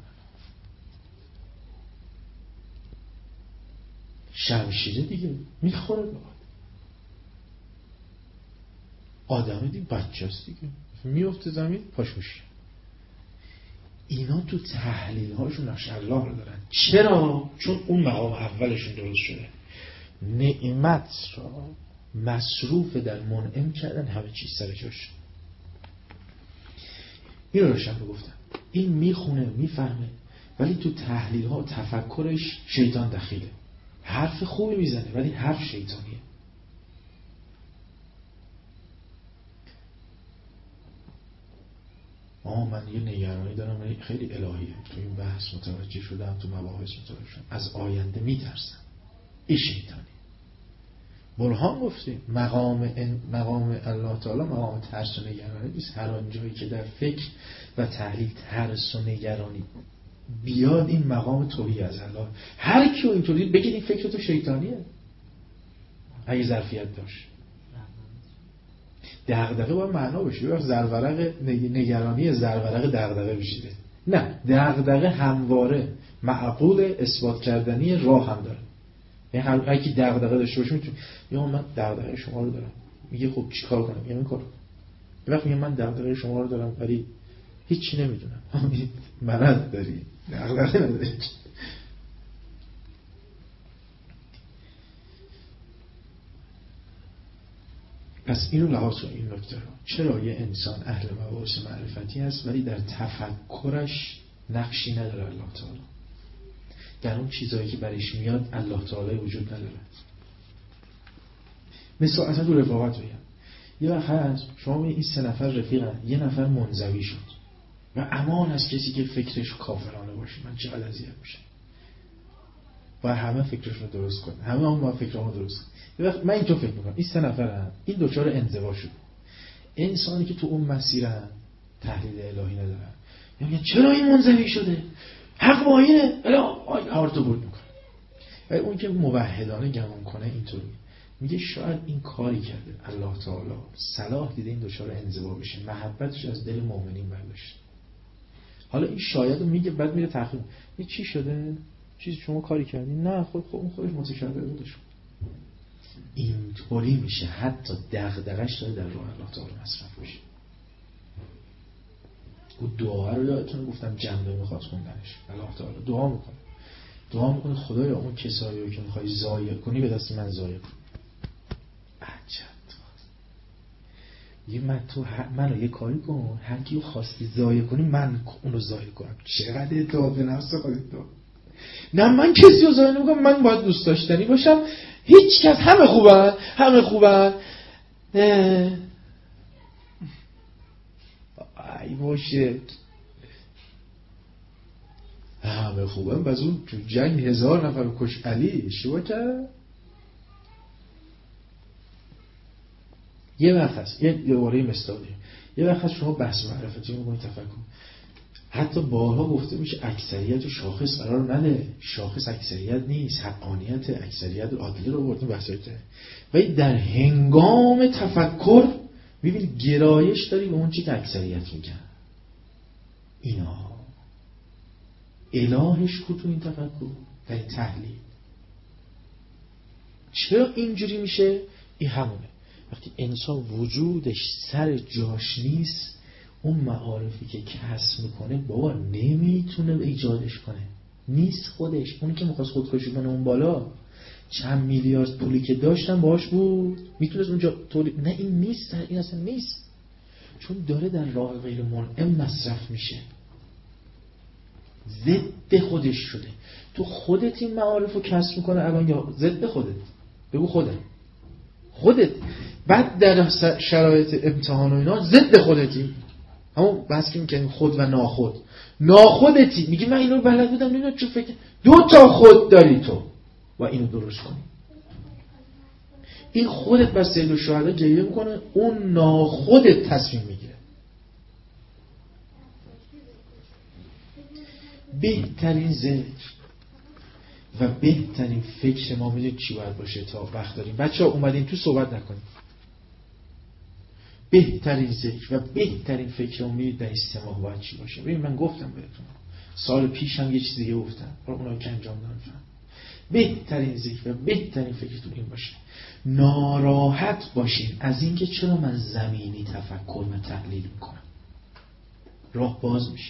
شمشیره دیگه میخوره به آدم دیگه، بچه هست دیگه، میفته زمین پاش میشه. اینا تو تحلیل هاشون نقش الله رو دارن. چرا؟ چون اون مقام اولشون درست شده، نعمت را مصروف در منعم کردن، همه چیز سر جاش. این رو روشن رو گفتم. این میخونه میفهمه، ولی تو تحلیل ها تفکرش شیطان دخیله. حرف خوبی میزنه ولی حرف شیطانیه. من یه نگرانی دارم خیلی الهیه. تو این بحث متوجه شدم، تو مباحث متوجه شدم، از آینده میترسم. این شیطانی. برهان گفتیم مقام الله تعالی مقام ترس و نگرانی نیست. هر آنجایی که در فکر و تحلیل ترس و نگرانی بیاد، این مقام توهی از الله. هر کیو اینطوری بگید این فکر تو شیطانیه اگه ظرفیت داشت. دغدغه باید معنا بشه. وقت زرورق نگرانی زرورق دغدغه بشیده. نه، دغدغه همواره معقول اثبات کردنی راه هم داره. یعنی هر کی دغدغه داشته باشه میتونه یا من دغدغه شما رو دارم، میگه خب چیکار کنم؟ میگم این کارو. یه وقت میگه من دغدغه شما رو دارم ولی هیچی نمیدونم. مرض داری، دغدغه نداری. پس اینو لحاظ کن این نکته رو. چرا یه انسان اهل مباحث معرفتی هست ولی در تفکرش نقشی نداره الله تعالی؟ در اون چیزایی که برش میاد الله تعالی وجود نداره. مثلا اصلا تو رفاقت بگم، یه وقت هست شما این 3 نفر رفیقن، یه نفر منزوی شد و امان از کسی که فکرش کافرانه باشه. من چقدر اذیت میشم. و همه فکرش رو درست کنه، همه هم با فکرامو درست کنه. یه وقت من اینطور فکر میکنم این 3 نفرن، این دچار انزوا شد. انسانی که تو اون مسیرن تحلیل الهی ندارن، میگن چرا این منزوی شده؟ حق با اینه، الا هارتو بود میکنه. ولی اون که موحدانه گمان کنه اینطوری میگه شاید این کاری کرده الله تعالی صلاح دیده این دچار انزوا بشه، محبتش از دل مؤمنین برداشت. حالا این شاید رو میگه، بعد میره تحقیق، این چی شده؟ چیزی شما کاری کردین؟ نه خب اون خودش متشابه بودش. اینطوری میشه حتی دغدغش داره در راه الله تعالی مصرف بشه. او دعا رو یادتونه گفتم جنبه میخواد خوندنش. الله تعالی دعا میکنه خدایا اون کسایی رو که میخوای ضایع کنی به دست من ضایع کن. عجب. یه منو یه کاری کن، هر کیو خواستی ضایع کنی من اونو ضایع کنم. چقدر اعتماد به نفس خودت دار. نه من کسی رو ضایع نمیکنم، من باید دوست داشتنی باشم. هیچ کس، همه خوبن. ای باشه همه خوبن، باز اون تو جنگ 1000 نفر کش علی اشتباه کرد. یه وقت هست یه دوباره مثالی، یه وقت هست شما بحث معرفتی می‌کنید تفکر، حتی بارها گفته میشه اکثریت و شاخص قرار نده، شاخص اکثریت نیست، حقانیت اکثریت و عادلی رو بردیم بحثایته. ولی در هنگام تفکر میبینید گرایش داری به اون چی که اکثریت میگن. اینا الهش کو تو این تفکر، در این تحلیل. چرا اینجوری میشه؟ این همونه وقتی انسان وجودش سر جاش نیست، اون معارفی که کسب میکنه بابا نمیتونه ایجادش کنه، نیست خودش. اونی که میخواست خودکشی کنه اون بالا چند میلیارد پولی که داشتن باش بود میتونست اونجا تولید، نه این نیست، این اصلا نیست، چون داره در راه غیر منعم مصرف میشه، ضد خودش شده. تو خودت این معارف رو کسب میکنه الان یا ضد خودت؟ بگو خودت بعد در شرایط امتحان و اینا ضد خودتی. همون بحث که میکنیم خود و ناخودتی. میگی من اینو بلد بودم نمیدونم چون فکر 2 تا خود داری تو و اینو درست کنی. این خودت بر سید الشهدا جلیه میکنه، اون ناخودت تصمیم میگیره. بهترین ذکر و بهترین فکر ما میدونید چی باید باشه تا وقت داریم. بچه‌ها اومدین تو صحبت نکنیم. بهترین ذکر و بهترین فکر امید در استماع باید چی باشه؟ ببین من گفتم بهتون سال پیش هم یه چیز دیگه گفتم، اونایی که انجام دادن بهترین ذکر و بهترین فکرتون این باشه ناراحت باشین از اینکه چرا من زمینی تفکر و تحلیل میکنم. راه باز میشه.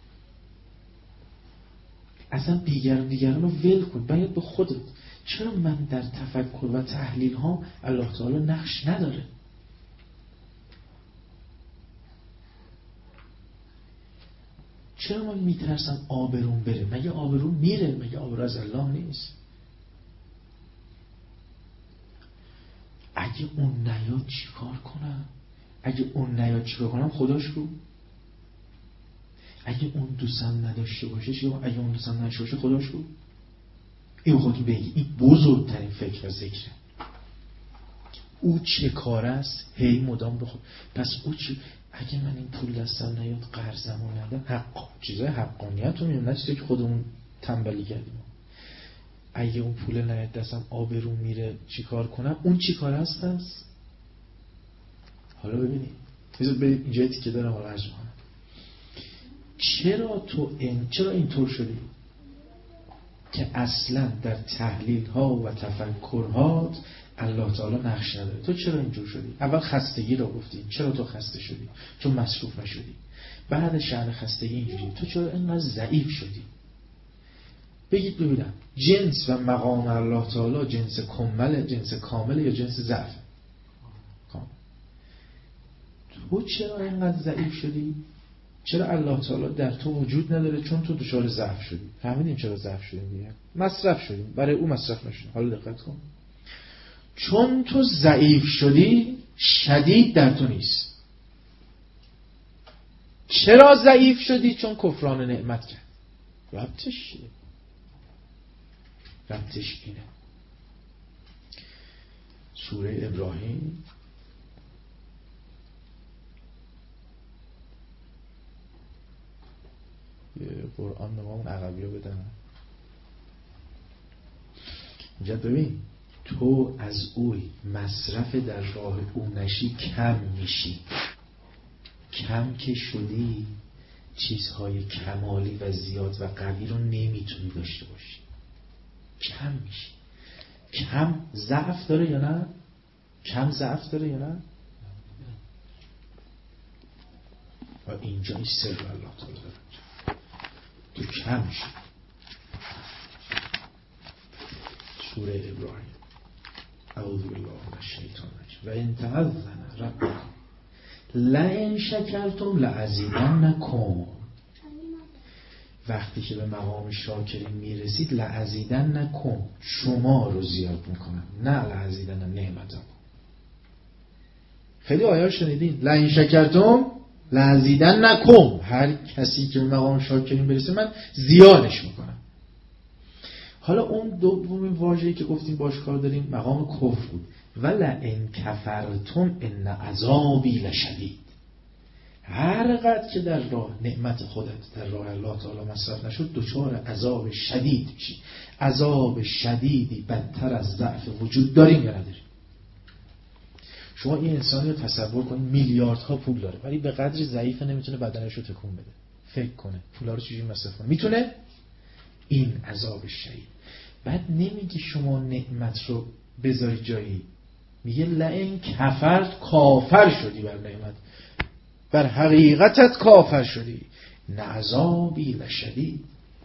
اصلا دیگران رو ول کن. باید به خودت چرا من در تفکر و تحلیل ها الله تعالی نقش نداره؟ چرا من میترسم آبروم بره؟ مگه آبروم میره؟ مگه آبرو از الله نیست؟ اگه اون نیاد چی کار کنم؟ اگه اون نیاد چی کار کنم؟ خداش رو. اگه اون دوستم نداشته باشه چی؟ اگه اون دوستم نداشته باشه خداش رو. این خودتون بگی این بزرگترین فکر و ذکره. او چه کار است؟ هی مدام بخود. پس او چی؟ اگه من این پول دستم نیاد قرضمو ندم حق چیزای حقانیت رو میدونم، نه چیزایی که خودمون تنبلی کردیم. اگه اون پول نیاد دستم آبرو میره چی کار کنم؟ اون چی کار است پس؟ حالا ببینید بذار برید اینجا تیکه دارم حالا عرض کنم. چرا اینطور شدی که اصلا در تحلیل ها و تفکرات الله تعالی نقش نداره؟ تو چرا اینجور شدی؟ اول خستگی رو گفتی. چرا تو خسته شدی؟ چون مصروف نشدی. بعد شأن خستگی اینجوری تو چرا اینقدر ضعیف شدی؟ بگید ببینم جنس و مقام الله تعالی جنس کامله یا جنس ضعف؟ کامل. تو چرا اینقدر ضعیف شدی؟ چرا الله تعالی در تو وجود نداره؟ چون تو دچار ضعف شدی. فهمیدیم چرا ضعف شدیم دیگه؟ مصرف شدیم، برای او مصرف نشدیم. حالا دقت کن. چون تو ضعیف شدی شدید در تو نیست. چرا ضعیف شدی؟ چون کفران نعمت کرد. ربطش چیه؟ ربطش اینه. سوره ابراهیم یه قرآن به ما اون عقبی رو بدن. اینجا ببین تو از اوی مصرف در راه او نشی کم میشی. کم که شدی چیزهای کمالی و زیاد و قوی رو نمیتونی داشته باشی. کم میشی. کم ضعف داره یا نه؟ کم ضعف داره یا نه؟ و اینجا این سر الله تعالی داره. تو کم میشی. سوره ابراهیم اعوذ بالله من الشیطان الرجیم و ان تعذن ربکم لئن شکرتم لازیدنکم. وقتی که به مقام شاکرین میرسید لازیدنکم شما رو زیاد میکنم، نه لازیدن نعمتم. خیلی آیات شنیدین لئن شکرتم لازیدنکم، هر کسی که به مقام شاکرین برسه من زیادش میکنم. حالا اون دومین واژه‌ای که گفتیم باش کار داریم مقام کفر بود. ولئن کفرتم ان عذابی لشدید. هر قدر که در راه نعمت خودت در راه الله تعالی مصرف نشد دچار عذاب شدید میشی. عذاب شدیدی بدتر از ضعف وجود داریم یا نداریم؟ شما این انسانی رو تصور کنید میلیاردها پول داره ولی به قدری ضعیفه نمیتونه بدنش رو تکون بده. فکر کنه پولا رو چجوری مصرف کنه؟ میتونه؟ این عذاب شدید. بعد نمیگی شما نعمت رو بذاری جایی، میگه لئن کفرت کافر شدی بر نعمت، بر حقیقتت کافر شدی. عذابی لشدید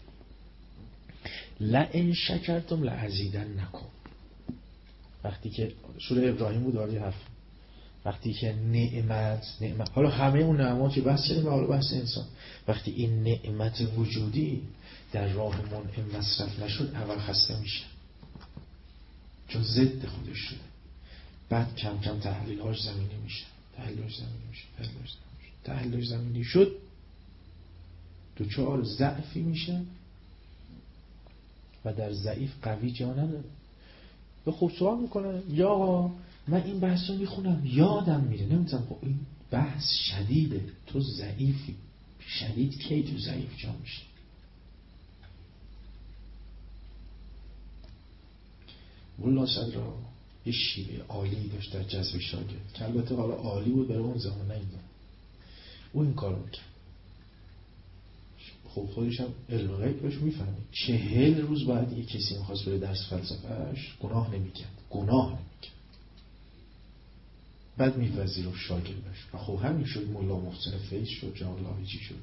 لئن شکرتم لازیدنکم. وقتی که سوره ابراهیم بود وارد حرف وقتی که نعمت حالا همه اون نعماتی بحث کردیم و حالا بحث انسان. وقتی این نعمت وجودی در راه منعم مصرف نشد اول خسته میشه چون ضد خودش شده. بعد کم کم تحلیل‌هاش زمینی میشه. تحلیل‌هاش زمینی شد دچار ضعفی میشه و در ضعیف قوی جا نداره. به خوب سوال میکنه یا آقا من این بحث رو میخونم یادم میره نمیتونم. خب این بحث شدیده، تو ضعیفی. شدید کی تو ضعیف جا میشه؟ والله صدرا یه شیوه عالی داشت در جذب شاگرد که البته حالا عالی بود برای اون زمان، نه این زمان. او این کارو میکرد. خب خودش هم علم غیب باش میفهمید 40 روز بعد یه کسی میخواست بره درس فلسفهش گناه نمیکرد. بعد میپذیرفت شاگردش و خب همین شد. ملا محسن فیض شد، جان لاهیجی شد،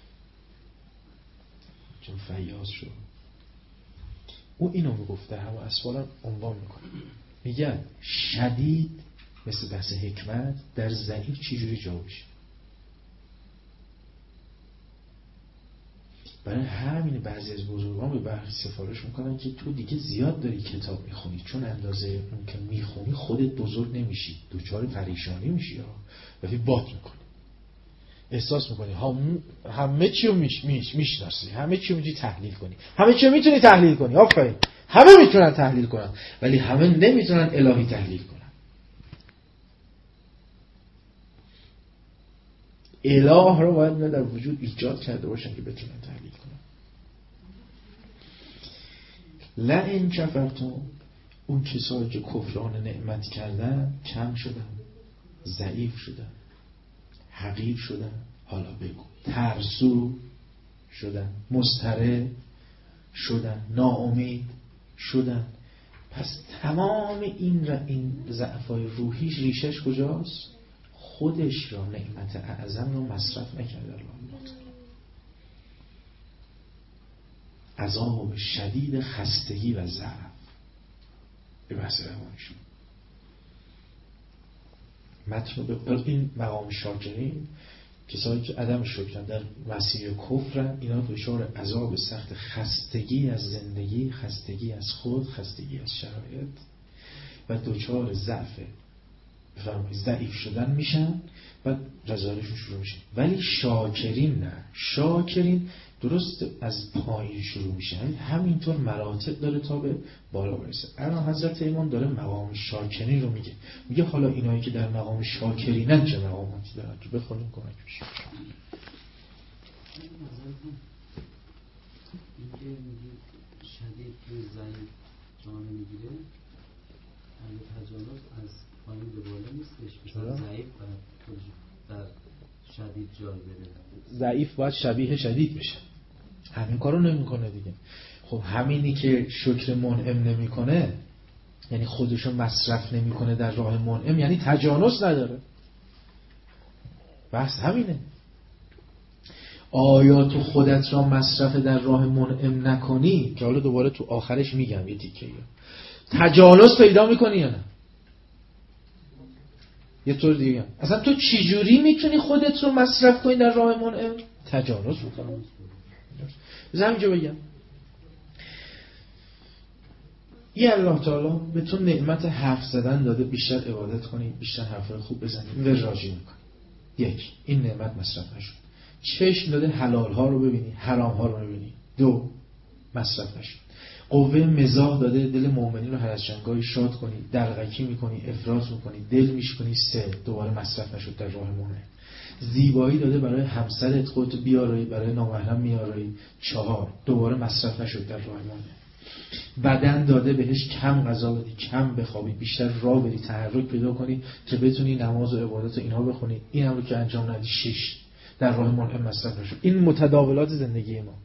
چون فیاض شد. او اینو میگفته، همه اسفالم عنوان میکنه، میگن شدید مثل بحث حکمت در ضعیف چجوری جا بشه. برای همین بعضی از بزرگان به برخی سفارش میکنن که تو دیگه زیاد داری کتاب میخونی، چون اندازه اون که میخونی خودت بزرگ نمیشی، دوچار پریشانی میشی ولی بات میکنی، احساس میکنی همه چی رو میشناسی، همه چی رو میتونی تحلیل کنی، همه چی رو میتونی تحلیل کنی. آفرین، همه میتونن تحلیل کنن ولی همه نمیتونن الهی تحلیل کنن. اله رو باید در وجود ایجاد کرده باشن که بتونن تحلیل کنن. لئن کفرتم، اون کسایی که کفران نعمت کردن کم شدن، ضعیف شدن، حقیر شدن، حالا بگو ترسو شدن، مضطرب شدن، ناامید شدن. پس تمام این ضعف‌های روحیش ریشش کجاست؟ خودش را، نعمت اعظم را مصرف نکرده. الله عذاب شدید خستگی و ضعف به بحث روانشون. متن به این مقام شاکرین، کسایی که عدم شکرن در مسیر کفرن، اینا دچار عذاب سخت خستگی از زندگی، خستگی از خود، خستگی از شرایط و دچار ضعف ضعیف شدن میشن و رضایتشون شروع میشه. ولی شاکرین نه، شاکرین درست از پایین شروع میشه، همینطور مراتب داره تا به بالا برسه. الان حضرت ایمان داره مقام شاکرین رو میگه حالا اینایی که در مقام شاکرینن چه مقاماتی دارن، تو بخونیم کمک میشه. اینکه میگه شدید که ضعیف جان میگیره، اگه تجاوز از پایین به بالا نیستش، مثلا ضعیف در شدید جای بره. ضعیف باید شبیه شدید بشه، همین کارو نمیکنه دیگه. خب همینی که شکر منعم نمیکنه، یعنی خودشو مصرف نمیکنه در راه منعم، یعنی تجانس نداره. بحث همینه. آیا تو خودت را مصرف در راه منعم نکنی، که حالا دوباره تو آخرش میگم یه تیکه تجانس پیدا میکنی یا نه؟ یه طور دیگه اصلا تو چجوری میتونی خودت رو مصرف کنی در راه منعم؟ تجانس بکنی. بذار همینجا بگم، یه الله تعالی به تو نعمت حرف زدن داده، بیشتر عبادت کنی، بیشتر حرفای خوب بزنی، وراجی میکنی. یک، این نعمت مصرف نشد. چشم داده حلال ها رو ببینی، حرام ها رو ببینی. دو، مصرف نشد. قوه مزاح داده، دل مؤمنین رو هر از جنگای شاد کنی، دلغکی میکنی، افراط میکنی، دل میشکنی. سه، دوباره مصرف نشد در راه منعم. زیبایی داده برای همسرت خودت بیارایی، برای نامحرم میارایی. چهار، دوباره مصرف نشد در راه منعم. بدن داده بهش کم غذا بدی، کم بخوابی، بیشتر راه بری، تحرک پیدا کنی که بتونی نماز و عبادت و اینها بخونی. این هم رو که انجام ندی. 6، در راه منعم مصرف نشد. این متداولات زندگی ما.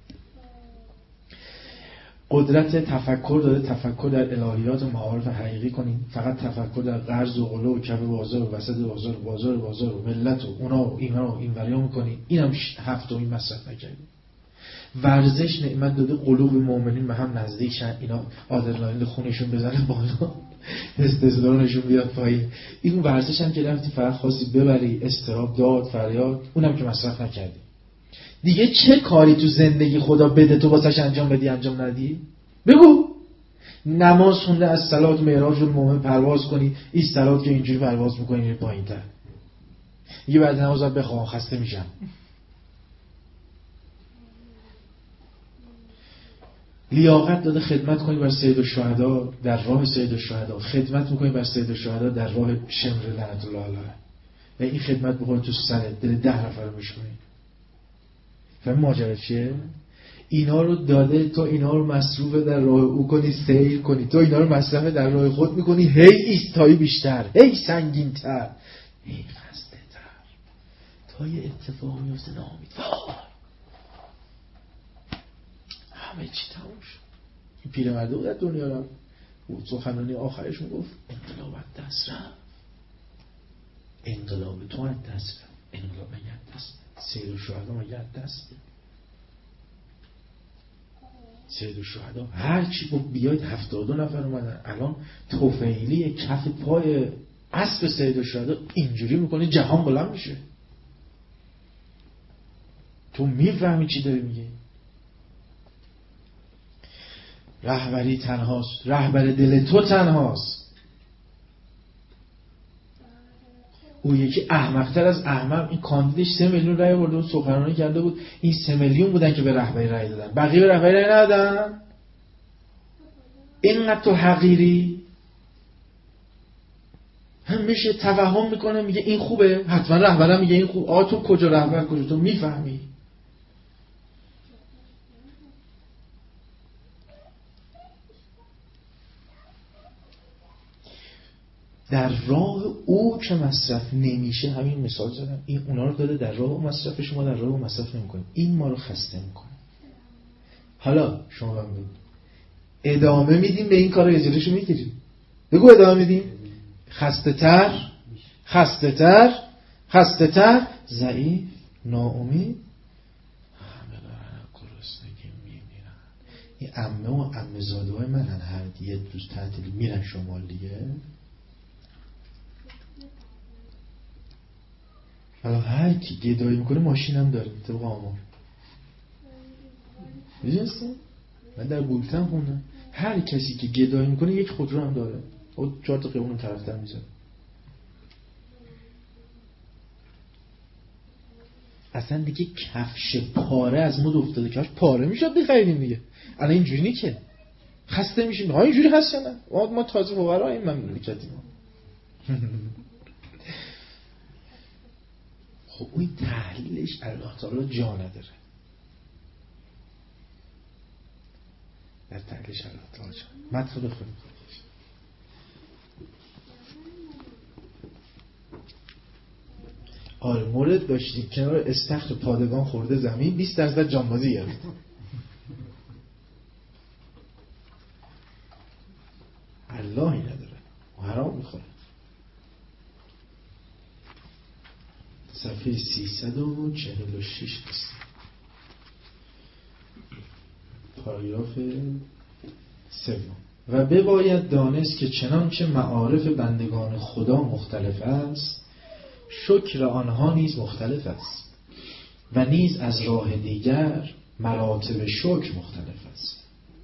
قدرت تفکر داده، تفکر در الهیات و معارف حقیقی کنیم، فقط تفکر در قرض و غلو و کف بازار و وسط بازار و ملت و اونا و اینا و این وریا میکنی. اینم 7 این مصرف نکردی. ورزش نعمت داده، قلوب مؤمنین به هم نزدیک شن، اینا آدرنالین خونشون بزنه بالا، استثناءشون بیاد پایین. این ورزش هم که رفتی فقط خواستی ببری، استراب، داد، فریاد، اونم که مصرف نکردی. دیگه چه کاری تو زندگی خدا بده تو واسش انجام بدی انجام ندی؟ بگو. نماز خونده از صلات معراج المومن پرواز کنی، این صلات که اینجوری پرواز میکنی میره پایین‌تر. دیگه بعد نمازم بخوام خسته میشم. لیاقت داده خدمت کنی بر سید الشهدا، در راه سید الشهدا خدمت میکنی، بر سید الشهدا در راه شمر لعنت الله علیه. و این خدمت بکنی تو سرت، دل 10 نفر رو میشکنی. فهم ماجرا چیه؟ اینا رو داده تو اینا رو مصروف در راه او کنی، سیر کنی، تو اینا رو مصرف در راه خود میکنی، هی ایستایی بیشتر، هی سنگین تر، هی خسته تر، تا یه اتفاق میفته ناامیدوار، همه چی تموم شد. این پیرمرده بود در دنیا رفت، سخنرانی آخرشون گفت انقلاب از دست رفت، انقلاب تو از دست رفت، انقلاب مگه از دست، سید الشهدا مگه از دست، سید الشهدا هر چی گفت بیاید 72 نفر اومدن. الان طفیلی کف پای اسب سید الشهدا اینجوری میکنه جهان بلند میشه. تو میفهمی چی داری میگه؟ رهبری تنهاست، رهبر دل تو تنهاست. او یکی احمق‌تر از احمق، این کاندیدش 3 میلیون رای آورده بود، سخنرانی کرده بود، این 3 میلیون بودن که به رهبری رای دادن، بقیه به رهبری رای ندادن. اینقدر تو حقیری. همیشه توهم میکنه میگه این خوبه، حتما رهبرم میگه این خوب. آ تو کجا رهبر کجا؟ تو میفهمی؟ در راه او که مصرف نمیشه، همین مثال زدم، این اونا رو داده در راه او مصرف، شما در راه او مصرف نمیکنید، این ما رو خسته میکنه. حالا شما بگید ادامه میدیم به این کار، اجراشو میگیریم، بگو ادامه میدیم. خسته تر، ضعیف، ناامید، همه دارن گرسنگی میمیرن. این عمه و عمه زاده های منن، هر یه روز تعطیل میرن شمال دیگه. حالا هر کی گدایی میکنه ماشین هم داره طبق آمار. میدونستی؟ من در بولتن خوندم هر کسی که گدایی میکنه یک خودرو هم داره، او 4 تا خیابون طرف‌تر میذاره. اصلا دیگه کفش پاره از مد افتاده، کفش پاره میشد بخریم دیگه. الان اینجوری نیست که خسته میشیم. ها اینجوری هست نه، ما تازه فقرایم مملکتی ما. خب این تحلیلش الله تعالی جا نداره. در تحلیلش الله تعالی جا. متن بخونیم. آره مورد داشتیم کنار استخر پادگان خورده زمین 20% جانبازی گرفت. اللهی نداره و حرام میخوره. صفحه 346 هست، پاراگراف 3. و بباید دانست که چنانچه معارف بندگان خدا مختلف است، شکر آنها نیز مختلف است و نیز از راه دیگر مراتب شکر مختلف است.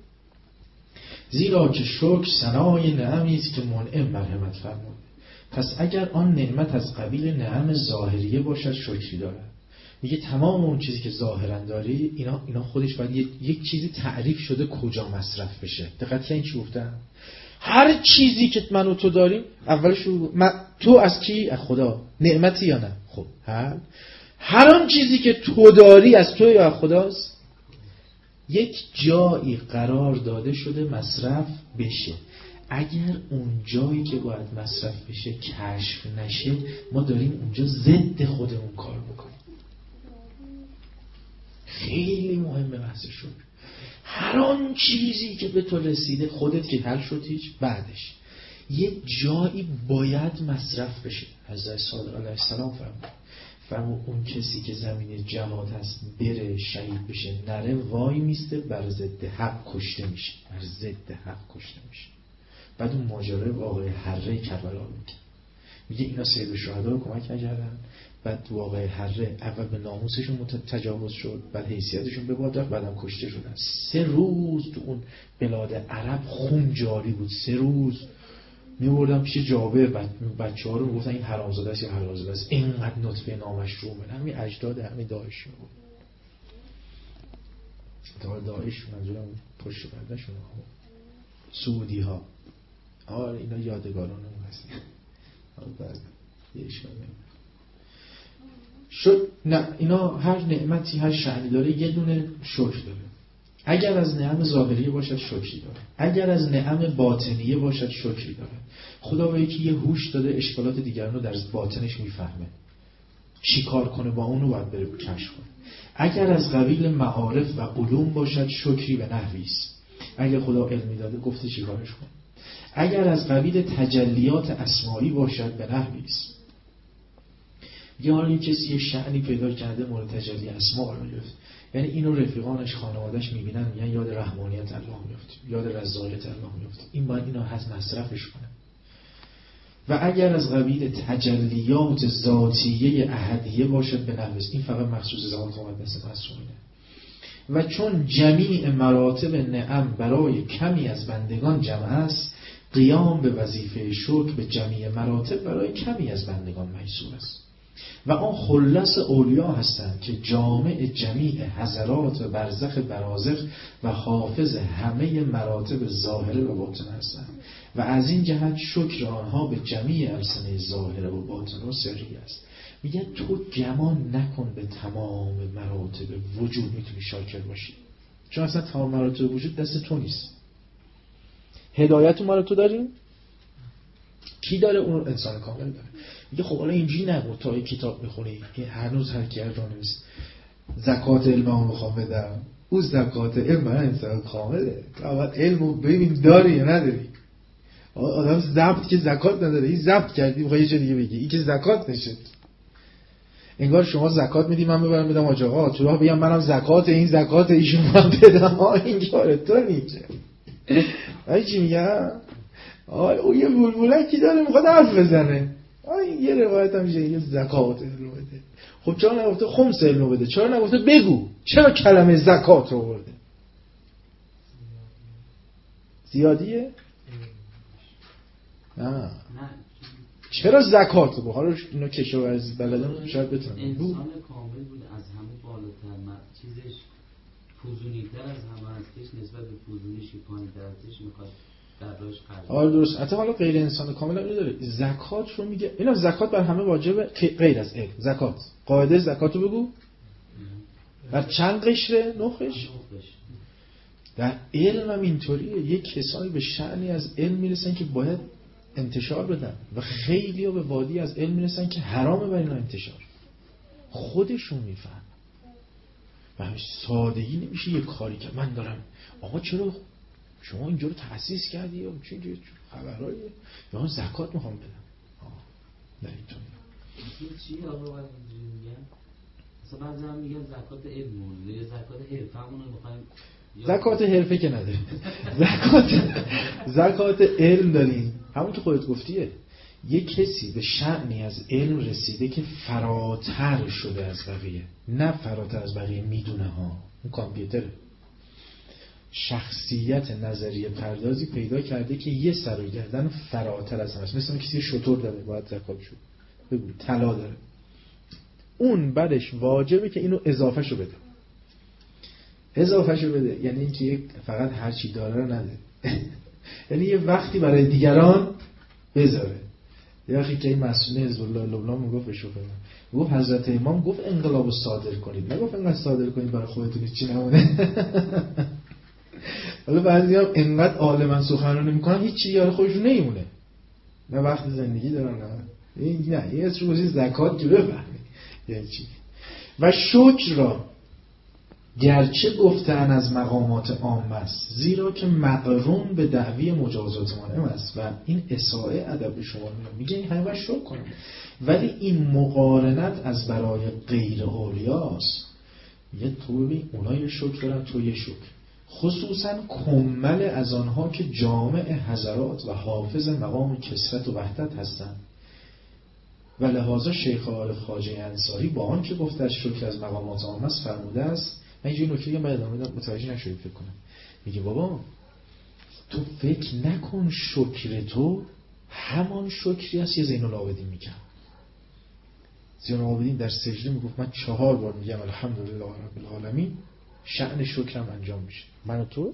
زیرا که شکر ثنای نعمی است که منعم مرحمت فرموده. پس اگر آن نعمت از قبیل نعم ظاهریه باشد شکری دارد. میگه تمام اون چیزی که ظاهرا داری اینا خودش باید یک چیزی تعریف شده کجا مصرف بشه. دقت کردین چی گفتم؟ هر چیزی که من و تو داریم اولش تو از کی؟ از خدا. نعمتی یا نه؟ خب هر آن چیزی که تو داری از تو یا از خداست. یک جایی قرار داده شده مصرف بشه. اگر اون جایی که باید مصرف بشه کشف نشه، ما داریم اونجا ضد خودمون کار بکنیم. خیلی مهمه بحث شکر. هر آن چیزی که به تو رسیده، خودت که حل شد هیچ، بعدش یه جایی باید مصرف بشه. حضرت صادق علیه السلام فرمود اون کسی که زمین جهاد هست بره شهید بشه نره وای میسته بر ضد حق کشته میشه، بر ضد حق کشته میشه. بعد اون ماجرای واقعه حره کربلا میگه اینا سید الشهدا رو کمک نکردن، بعد واقعه حره اول به ناموسشون تجاوز شد، بعد حیثیتشون به باد رفت، بعدم کشته شدن. 3 روز تو اون بلاد عرب خون جاری بود. 3 روز میبردن پیش جابر، بچه‌ها رو میگفتن این حرامزاده است یا حلالزاده است، اینقدر نطفه نامشرومه. همین اجداد همین داعش بود. داعش منظورم پشت پردهشون سعودی ها. آره اینا یادگاران اون هست. بعد یه اشکال نه اینا هر نعمتی هر شأنی داره یه دونه شکر داره. اگر از نعم ظاهریه باشد شکری داره، اگر از نعم باطنیه باشد شکری داره. خدا به یکی یه هوش داده، اشکالات دیگران رو در باطنش میفهمه، چی کار کنه با اون رو باید بره کشف کنه. اگر از قبیل معارف و علوم باشد شکری به نحوی است. اگر خدا علمی داده گفته چی کارش کن. اگر از قبیل تجلیات اسمایی باشد به نحوی است. یا کسی یه شأنی پیدا کرده مورد تجلی اسما قرار گرفت، یعنی اینو رفیقانش خانواده‌اش میبینن میگن یاد رحمانیت الله میفته، یاد رضایت الله میفته، این باید اینو حس مصرفش کنه. و اگر از قبیل تجلیات ذاتیه احدیه باشد به نحوی است، این فقط مخصوص ذات مقدس معصومینه. و چون جمیع مراتب نعم برای کمی از بندگان جمع است، قیام به وظیفه شکر به جمیع مراتب برای کمی از بندگان محصور است. و آن خلص اولیا هستند که جامع جمیع حضرات و برزخ برازخ و حافظ همه مراتب ظاهره و باطن هستند و از این جهت شکر آنها به جمیع السنه ظاهره و باطن و سری است. میگن تو گمان نکن به تمام مراتب وجود میتونی شاکر باشی، چون اصلا تمام مراتب وجود دست تو نیست. هدایت ما رو تو داریم، کی داره؟ اون انسان کامل داره. میگه خب حالا اینجوری نگو، تا کتاب میخونی این هنوز هر کی رو نیست. زکات علممو میخوام بدم، او زکات علم برای انسان کامله. اول علمو ببین داری یا نداری. آدم ضبط که زکات نداره، این ضبط کردی میخوای یه چیز دیگه بگی، این که زکات نشه. انگار شما زکات میدی من ببرم بدم حاج آقا، تو راه بگم منم زکات این زکات ایشون من بدم، این کار تو نیست. من چی میگم؟ او یه بلبلکی داره میخواد حرف بزنه. این یه روایت هم میشه یه زکات علم بده. خب چرا نگفته خمس علم بده؟ چرا نگفته بگو؟ چرا کلمه زکات رو برده؟ زیادیه؟ نه. چرا زکات رو؟ حالا اینو کشاورزی بلدن شاید بتونن. انسان کامل بود، از همه بالاتر، چیزش فوزونی‌تر از همه هستش، نسبت به فوزونیش که پایین‌تر هستش میخواد در راهش قرار. آره درست. حتی حالا غیر انسان کامل هم داره. زکات رو میگه. اینا زکات بر همه واجبه غیر از علم. زکات. قاعده زکات رو بگو. بر چند قشره؟ 9 قشر. در علم هم اینطوریه. یک کسانی به شأنی از علم میرسن که باید انتشار بدن و خیلی ها به وادی از علم میرسن که حرامه برای اینا انتشار. خودشون میفهم. و همین سادگی نمیشه یه کاری که من دارم. آقا چرا شما اینجا رو تأسیس کردی یا چه خبرایی؟ یا زکات میخوام بدم. نه اینطوری. چی آقا باید اینجوری میگن؟ مثلا بعضی هم میگن زکات علمون یا زکات حرفمون رو میخوایم. زکات حرفه که نداریم. زکات علم داریم. همون که خودت گفتیه. یک کسی به شأنی از علم رسیده که فراتر شده از بقیه، نه فراتر از بقیه میدونه ها، اون کامپیوتره. شخصیت نظریه پردازی پیدا کرده که یه سر و گردن فراتر از همه، مثل کسی شطور داره باید زکات شد، بگو طلا داره، اون بعدش واجبه که اینو اضافه شو بده. اضافه شو بده یعنی اینکه فقط هر چی داره رو نده. یعنی یه وقتی برای دیگران بذاره. یه وقتی که این مسئول حزب الله لبنان میگفت به شوفه میگفت حضرت امام گفت انقلابو صادر کنید، نگفت انقدر صادر کنید برای خودتون چی نمونه. حالا بعضی هم انقدر عالمن سخنرانی میکنن هیچ چیزی یار خودشون نمیمونه، نه وقت زندگی دارن نه یه اسم روزی زکات جوره بفهمید یعنی چی. و شکر را گرچه گفتن از مقامات عام است، زیرا که مقرون به دعوی مجازات مانع است و این اساءه ادب شما میگه این همه باید شکر کنم، ولی این مقارنت از برای غیر اولیاست. میگه تو ببین اونا یه شکر دارن تو یه شکر، خصوصا کمل از آنها که جامع حضرات و حافظ مقام کثرت و وحدت هستند. و لحاظا شیخ عارف خواجه انصاری با آن که گفته از شکر از مقامات عام است فرموده است، من اینجوری نکته بگم بعد ادامه بدم متوجه نشدید فکر کنم. میگه بابا تو فکر نکن شکر تو همان شکری است که زین العابدین میگه. زین العابدین در سجده میگفت من 4 بار میگم الحمدلله رب العالمین، شأن شکرم انجام میشه. من و تو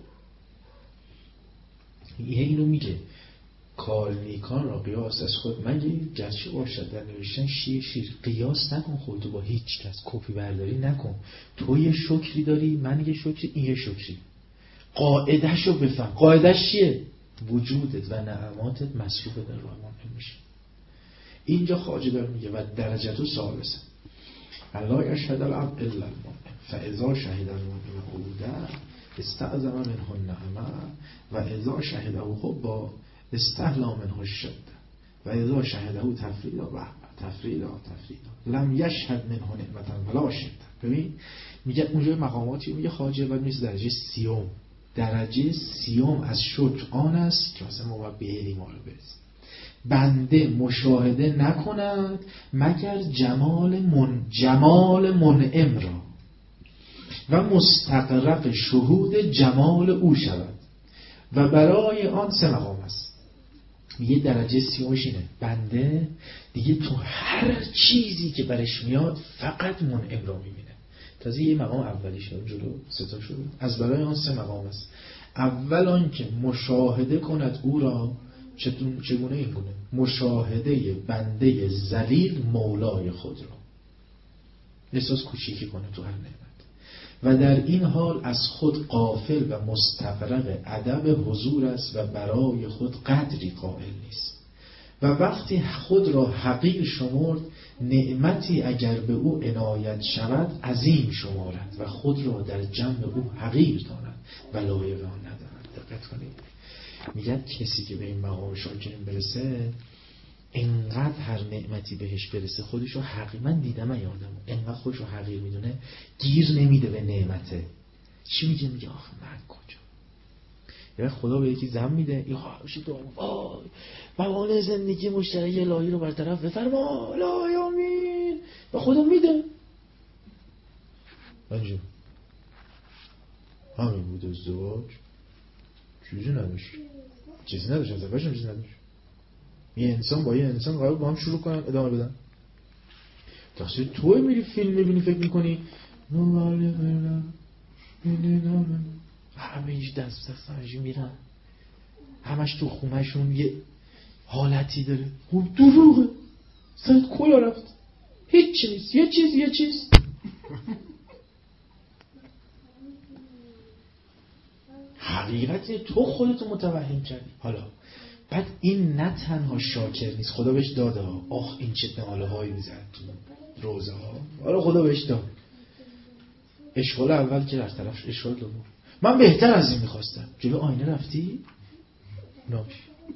اینو میگه کار نیکان را قیاس از خود مگیر، گرچه باشد در نوشتن شیر قیاس نکن خودتو با هیچ کس، کپی برداری نکن. تو یه شکری داری، من یه شکری، این یه شکری. قاعده‌شو بفهم. قاعده‌ش چیه؟ وجودت و نعماتت مصروف در راه منعم میشه. اینجا خواجه داره میگه و درجتو ثالثه لا یشهد العبد الا المنعم فاذا شهد المنعم حدوده استعظم منه النعمه و اذا شهده حبا استحلا منه الشده و اذا شهده تفریدا لم یشهد منه نعمتا ولا شده. ببین میگه اونجا مقاماتی میگه خواجه و میز درجه سیوم. درجه سیوم از شکر آن است که مثلا ما باید به ما رو برسیم. بنده مشاهده نکند مگر جمال منعم را و مستغرق شهود جمال او شود و برای آن 3 مقام است. یه درجه سیومش اینه بنده دیگه تو هر چیزی که برش میاد فقط منعم را میبینه. تازه یه مقام اولیش جلو 3 تا شروع از برای آن 3 مقام است. اول آن که مشاهده کند او را چگونه این گونه مشاهده بنده ذلیل مولای خود را احساس کوچیکی کنه تو هر نعمت و در این حال از خود غافل و مستغرق ادب حضور است و برای خود قدری قائل نیست و وقتی خود را حقیر شمرد نعمتی اگر به او عنایت شود عظیم شمارد و خود را در جنب او حقیر داند و لایق آن نداند. دقت کنید میگن کسی که به این مقام شاکرین برسه انقدر هر نعمتی بهش برسه خودشو حقیر، من دیدم یادم انقدر خودشو حقیر میدونه گیر نمیده به نعمته. چی میگه؟ میگه آخه من کجا. یا خدا به یکی زن میده یا خواهش دعا وای موانع زندگی مشترک الهی رو برطرف بفرما الهی آمین و خدا میده. منجور همین بود ازدواج چیزی نداشت ازدواج هم چیزی نداشت. یه انسان با یه انسان قرار با هم شروع کنن ادامه بدن. تاثیر توی میری فیلم میبینی فکر میکنی همه ایش دست همشون میرن همش تو خونهشون یه حالتی داره خوب دروغه سرت کلا رفت هیچ نیست یه چیز حقیقت تو خودتو متوهم کردی. حالا بعد این نه تنها شاکر نیست خدا بهش داده آخ این چه ناله هایی میزد تو روزه ها حالا خدا بهش داد اشغال اول که در طرف اشغال دوم من بهتر از این میخواستم جلو آینه رفتی ناش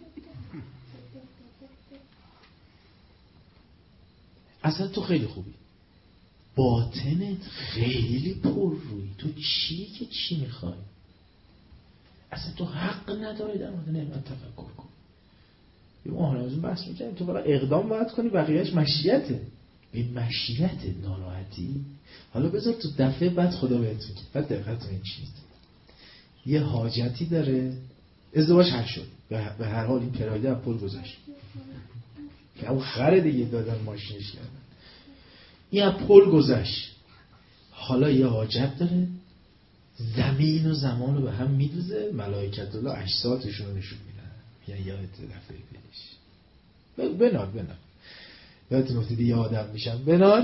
اصلا تو خیلی خوبی باطنت خیلی پر روی تو چی میخوای اصلا تو حق نداری در مورد نعمت تفکر کن. یه ماهانه از اون بحث میکنیم تو فقط اقدام باید کنی بقیهش مشیته به مشیت ناراحتی. حالا بذار تو دفعه بعد خدا بهت میگه بعد دقت این چیز یه حاجتی داره ازدواج حل شد به هر حال این پرایده از پل گذشت که اون خره دیگه دادن ماشینش کردن این از پل گذشت حالا یه حاجت داره زمین و زمان رو به هم میدوزه ملائکت الله اجسادشون رو نشون میدن یعنی یادت دفعه پیش بنار یادت نفتیدی یه آدم میشم بنار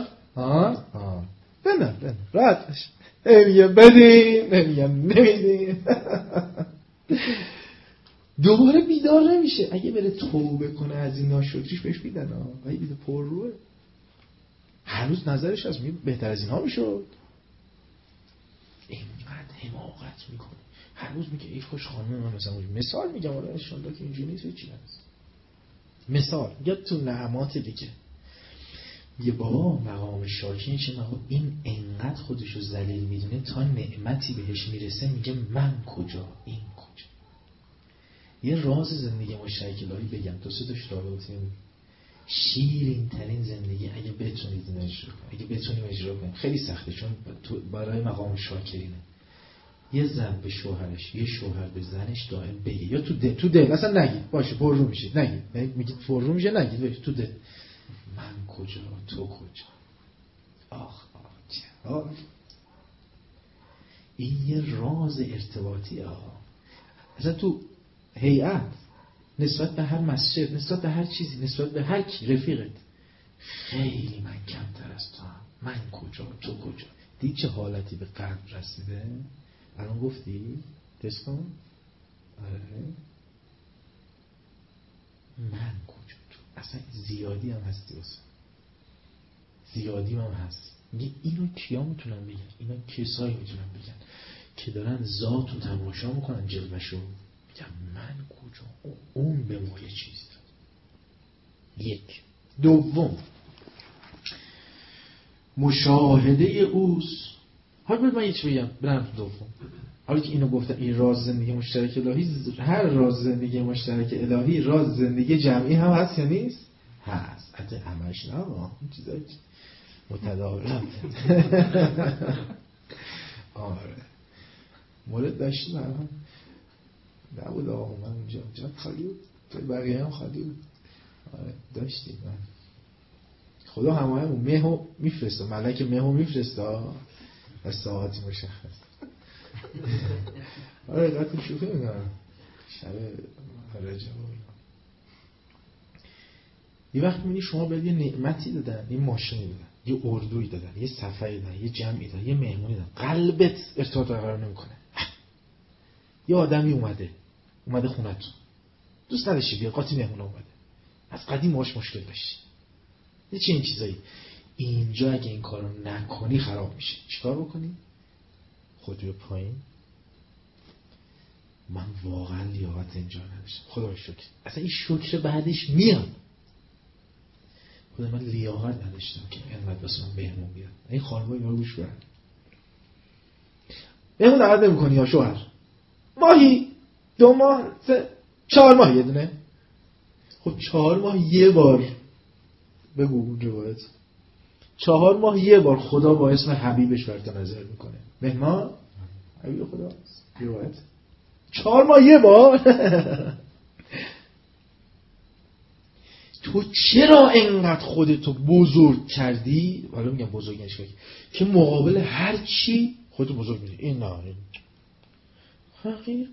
بنار راحت باش نمیگم بدین نمیگم نمیدین دوباره بیدار نمیشه اگه بره توبه کنه از این ناشکریش بهش بیدن اگه بیده پر روه هر روز نظرش از بهتر از اینها میشد اینقدر حماقت میکنه هر روز میگه ای خوش خانم من مثال میگم آره انشالله که اینجوری نیست چی هست مثال یا تو نعمات دیگه یه بابا مقام شاکرین چه مقام این انقدر خودشو ذلیل میدونه تا نعمتی بهش میرسه میگه من کجا این کجا. یه راز زندگی مشترک الهی بگم تو سه تاش رابطه شیرین ترین زندگی اگه بتونید اجرا کنید اگه بتونیم اجرا کنیم خیلی سخته چون برای مقام شاکرینه یه زن به شوهرش یه شوهر به زنش دائم بگه یا تو ده مثلا نگید باشه پر رو میشید نگید میگید پر رو میشه نگید تو ده من کجا تو کجا آخ این یه راز ارتباطی اصلا تو هیئت نسبت به هر مسجد نسبت به هر چیزی نسبت به هر کی رفیقت خیلی من کمتر از تو هم من کجا تو کجا دید چه حالتی به قلب رسیده الان گفتی حس کن. آره من کجا تو اصلا زیادی هم هستی واسه زیادی هم هست. میگه اینو کیا میتونن بگن؟ اینا کسایی میتونن بگن که دارن ذات رو تماشا میکنن جلوه‌شو. میگم من کجا؟ اون به ما یه چیز داد. یک. دوم مشاهده اوست. حالا من یه چی بگم برم دوم. حالا که اینو گفتم این راز زندگی مشترک الهی، هر راز زندگی مشترک الهی راز زندگی جمعی هم هست یا نیست؟ هست. حتی همش نه این چیزایی متداول. آره مورد داشتیم الان نبود آقا من اونجا خالی بود توی بقیه هم خالی بود. آره داشتیم من خدا همه مهو میفرسته ملک مهو میفرسته و ساعتی مشخص. آره قطع شوخی میکنم شب رجب یه وقت میبینی شما باید یه نعمتی دادن، یه ماشینی دادن، یه اردوی دادن، یه سفری دادن، یه جمعی دادن، یه مهمونی دادن، قلبت ارتباط برقرار نمیکنه. یه آدمی اومده خونتون دوست نداشتی بیا قاطی مهمون اومده از قدیم باهاش مشکل داشتی یه چه این چیزایی اینجا اگه این کارو نکنی خراب میشه. چیکار بکنی؟ خود بیا پایین. من واقعا لیاقت اینجا نداشتم خدا رو شکر. اصلا این شکر بعدش میاد خدا من لیاقت نداشتم که اینقدر واسه من مهمون بیاد. این خانم‌ها اینا رو گوش برن. مهمون دعوت نمی‌کنی یا شوهر؟ ماهی 2 ماه 4 ماه یه دونه. خب 4 ماه یه بار بگو روایت 4 ماه یه بار خدا با اسم حبیبش برات نظر میکنه. مهمان حبیب خدا روایت 4 ماه یه بار. تو چرا انقدر خودتو بزرگ کردی؟ حالا میگم بزرگ نشی که مقابل هر چی خودتو بزرگ می‌کنی. این نه این حقیر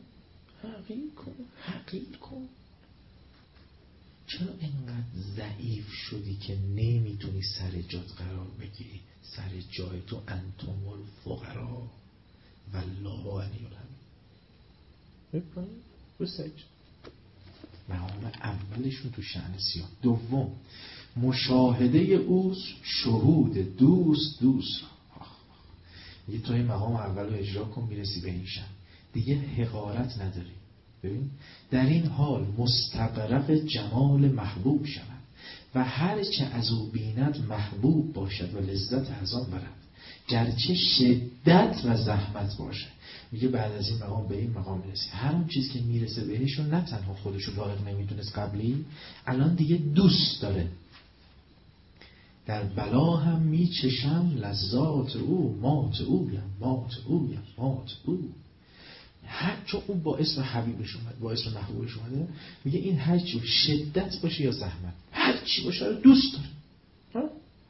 کن. چرا اینقدر ضعیف شدی که نمیتونی سر جات قرار بگیری؟ سر جای تو انتم الفقراء والله غنی الحمید. بسید مقام اولشون تو شأن سیاه. دوم مشاهده اوست شهود دوست یه توی مقام اول رو اجرا کن میرسی به این شأن دیگه حقارت نداری. ببین در این حال مستغرق جمال محبوب شود و هر چه از او بیند محبوب باشد و لذت از آن برد گرچه شدت و زحمت باشه. میگه بعد از این مقام به این مقام میرسی هر اون چیز که میرسه بهشون نه تنها خودشو لایق نمیدونست قبلی الان دیگه دوست داره. در بلا هم میچشم لذات او مات او هر چون اون با اسم حبیبش اومد با اسم محبوبش اومده میگه این هر چی شدت باشه یا زحمت هر چی باشه دوست داره.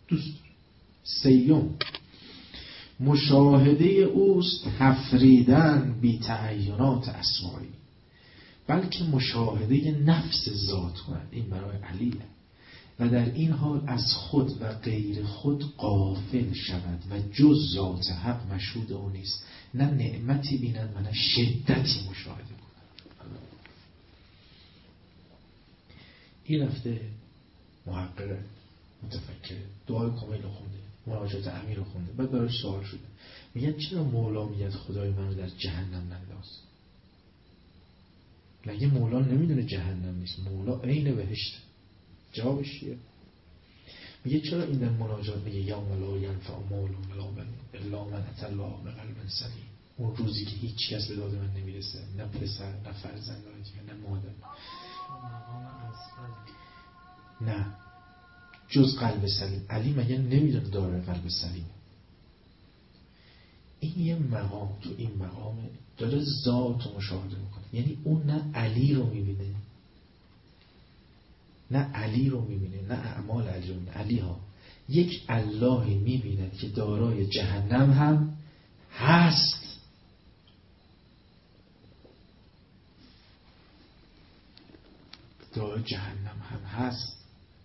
سیوم مشاهده اوست تفریدن بی تعینات اسمایی بلکه مشاهده نفس ذات کند. این برای علیه و در این حال از خود و غیر خود غافل شود و جز ذات حق مشهود او نیست. نه نعمتی بیند و نه شدتی مشاهده کند. این رفته محقق متفکر دعای کمیل رو خونده مناجات امیر رو خونده بعد براش سوال شده میگن چرا مولا میگه خدای منو در جهنم ننداز؟ مگه مولا نمیدونه جهنم نیست؟ مولا عین بهشت. جوابش چیه؟ میگه چرا این در مناجات میگه یوم لا ینفع مال ولا بنون الا من اتى الله بقلب سلیم اون روزی که هیچ کس به داد من نمیرسه نه پسر نه فرزند نه مادر نه جز قلب سلیم. علی مگه نمیدونه داره قلب سلیم؟ این یه مقام تو این مقامه داره ذات رو مشاهده میکنه یعنی اون نه علی رو میبینه نه اعمال علی رو میبینه. علی ها یک اللهی میبیند که دارای جهنم هم هست. دارای جهنم هم هست.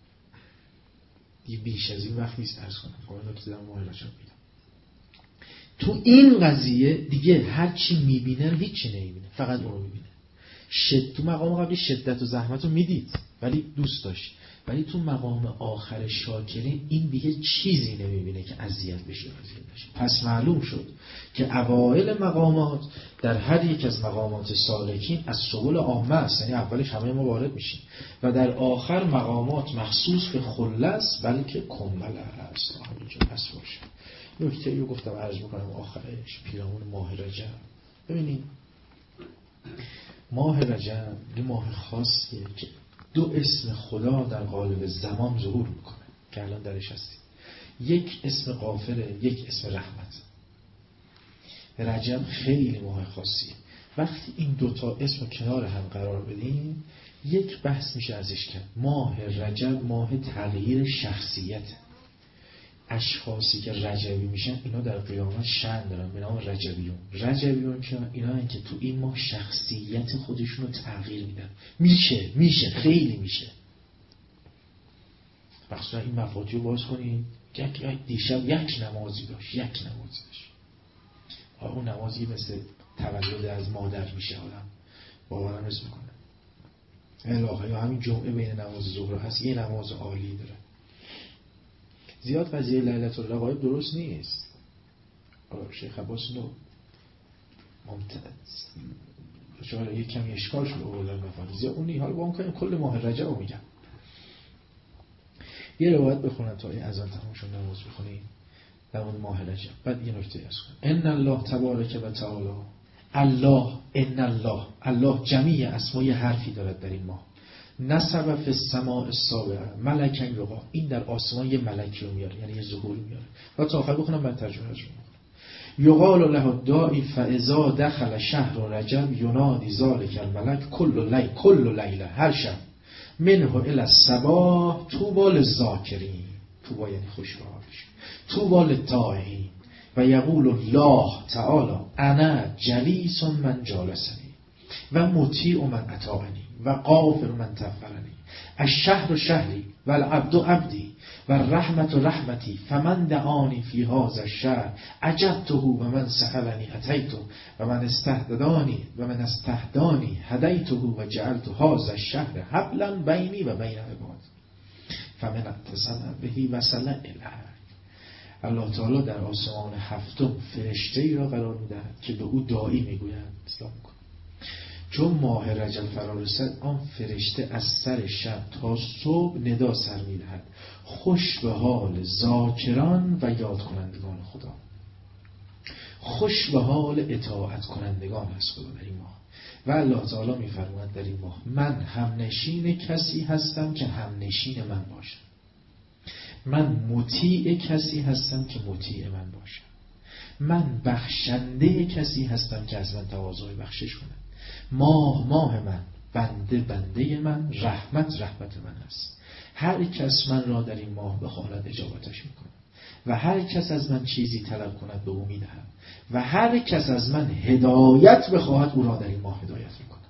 دیگه بیش از این وقت نیست ارز کنم خواهد نکته دارم ماه را چون بیدم تو این قضیه دیگه هر چی میبینه هیچی نمیبینه، فقط اون رو میبینه. تو مقام قبلی شدت و زحمت رو میدید ولی دوست داشت، ولی تو مقام آخر شاکرین این دیگه چیزی نمیبینه که اذیت بشه. پس معلوم شد که اوائل مقامات در هر یک از مقامات سالکین از سبل عامه است، یعنی اولش همه ما وارد میشیم، و در آخر مقامات مخصوص به خله است بلکه کمبله است. همینجا پس باشه. نکته رو گفتم عرض میکنم آخرش، پیرامون ماه رجب. ببینید ماه رجب یه ماه خاصیه که دو اسم خدا در قالب زمان ظهور میکنه که الان درش هستیم. یک اسم غافره، یک اسم رحمت. رجب خیلی ماه خاصیه. وقتی این دوتا اسم کنار هم قرار بدیم یک بحث میشه ازش کرد. ماه رجب ماه تغییر شخصیت. اشخاصی که رجبی میشن اینا در قیامت شأن دارن به نام رجبیون. رجبیون که اینا هن که تو این ماه شخصیت خودشون رو تغییر میدن. میشه خیلی میشه. بخصوصا این مفاتی رو باز کنیم. دیشب یک نمازی داشت. اون نمازی مثل تولد از مادر میشه آدم باورم رس میکنه. الهه یا همین جمعه بین نماز ظهر هست یه نماز عالی داره. زیاد قضیه لیلة الرغائب درست نیست. شیخ عباس نو شاید یک کمی اشکال شده اولاد مفاهیم زیاد اونی. حالا با اون کنیم کل ماه رجب رو میگم. یه روایت بخونم تا این اذان تمام شد نماز بخونیم در مورد ماه رجب. بعد یه نکته از کنم. ان الله تبارک و تعالی. الله جمیع اسمای حرفی دارد در این ماه. نسب فی السماء السابعه ملکا یقا. این در آسمان یه ملکی رو میاره، یعنی یه ظهور میاره. و تا آخر بخونم بعد ترجمهش رو یقال له الداعی فاذا دخل شهر رجب ینادی ذلک الملک کل لیله هر شب منه الی الصباح طوبی للذاکرین. طوبی یعنی خوشبخت. طوبی للطاعین. و یقول الله تعالی انا جلیس من جالسنی و مطیع من اطاعنی و غافر من تغفرنی. الشهر شهری و العبد عبدی و رحمت رحمتی فمن دعانی فی هذا الشهر عجبته و من سألنی اتیته و من استهدانی هدیته و جعلت هذا الشهر حبلا بینی و بین عباد فمن اتصل بهی وصل الیه. الله تعالی در آسمان هفتم فرشته‌ای را قرار می‌دهد که به او داعی می‌گویند اسلام کن. چون ماه رجب فرا رسد آن فرشته از سر شب تا صبح ندا سر می‌دهد خوش به حال ذاکران و یاد کنندگان خدا، خوش به حال اطاعت کنندگان از خدا در این ماه. و الله تعالی می‌فرماید در این ماه من همنشین کسی هستم که همنشین من باشد، من مطیع کسی هستم که مطیع من باشد، من بخشنده کسی هستم که از من تواضع بخشش کنه. ماه من، بنده من، رحمت من است. هر کس من را در این ماه بخواهد اجابتش میکنه و هر کس از من چیزی طلب کند به او میدهم و هر کس از من هدایت بخواهد او را در این ماه هدایت میکنه.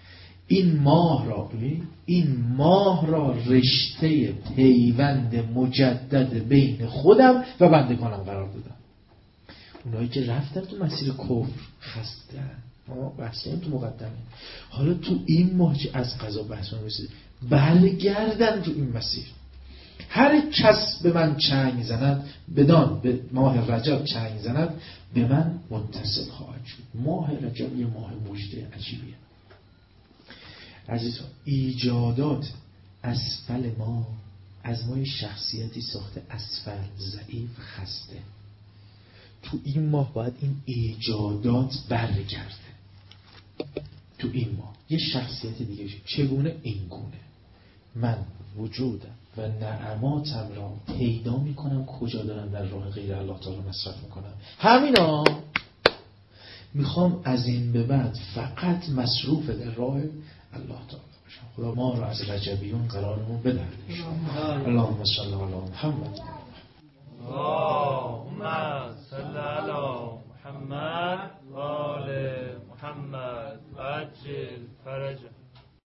این ماه را رشته پیوند مجدد بین خودم و بندگانم قرار دادم. اونایی که رفتن تو مسیر کفر خستن، ما بحثیم تو مقدمه، حالا تو این ماه که از قضا بحث من رسید برگردن تو این مسیر. هر کس به من چنگ زند به ماه رجب چنگ زند به من منتصب خواهد شد. ماه رجب یه ماه مژده عجیبیه عزیزان. ایجادات اسفل ما از ما شخصیتی ساخته اسفل، ضعیف، خسته. تو این ماه باید این ایجادات برگرده. تو این ماه یه شخصیت دیگه چگونه؟ این گونه من وجودم و نعماتم را پیدا میکنم کجا دارم در راه غیر الله تعالی مصرف میکنم. همینا میخوام از این به بعد فقط مصروف در راه الله تعالی باشم. خدا ما را از رجبیون قرارمون بدهد. اللهم صل علی محمد.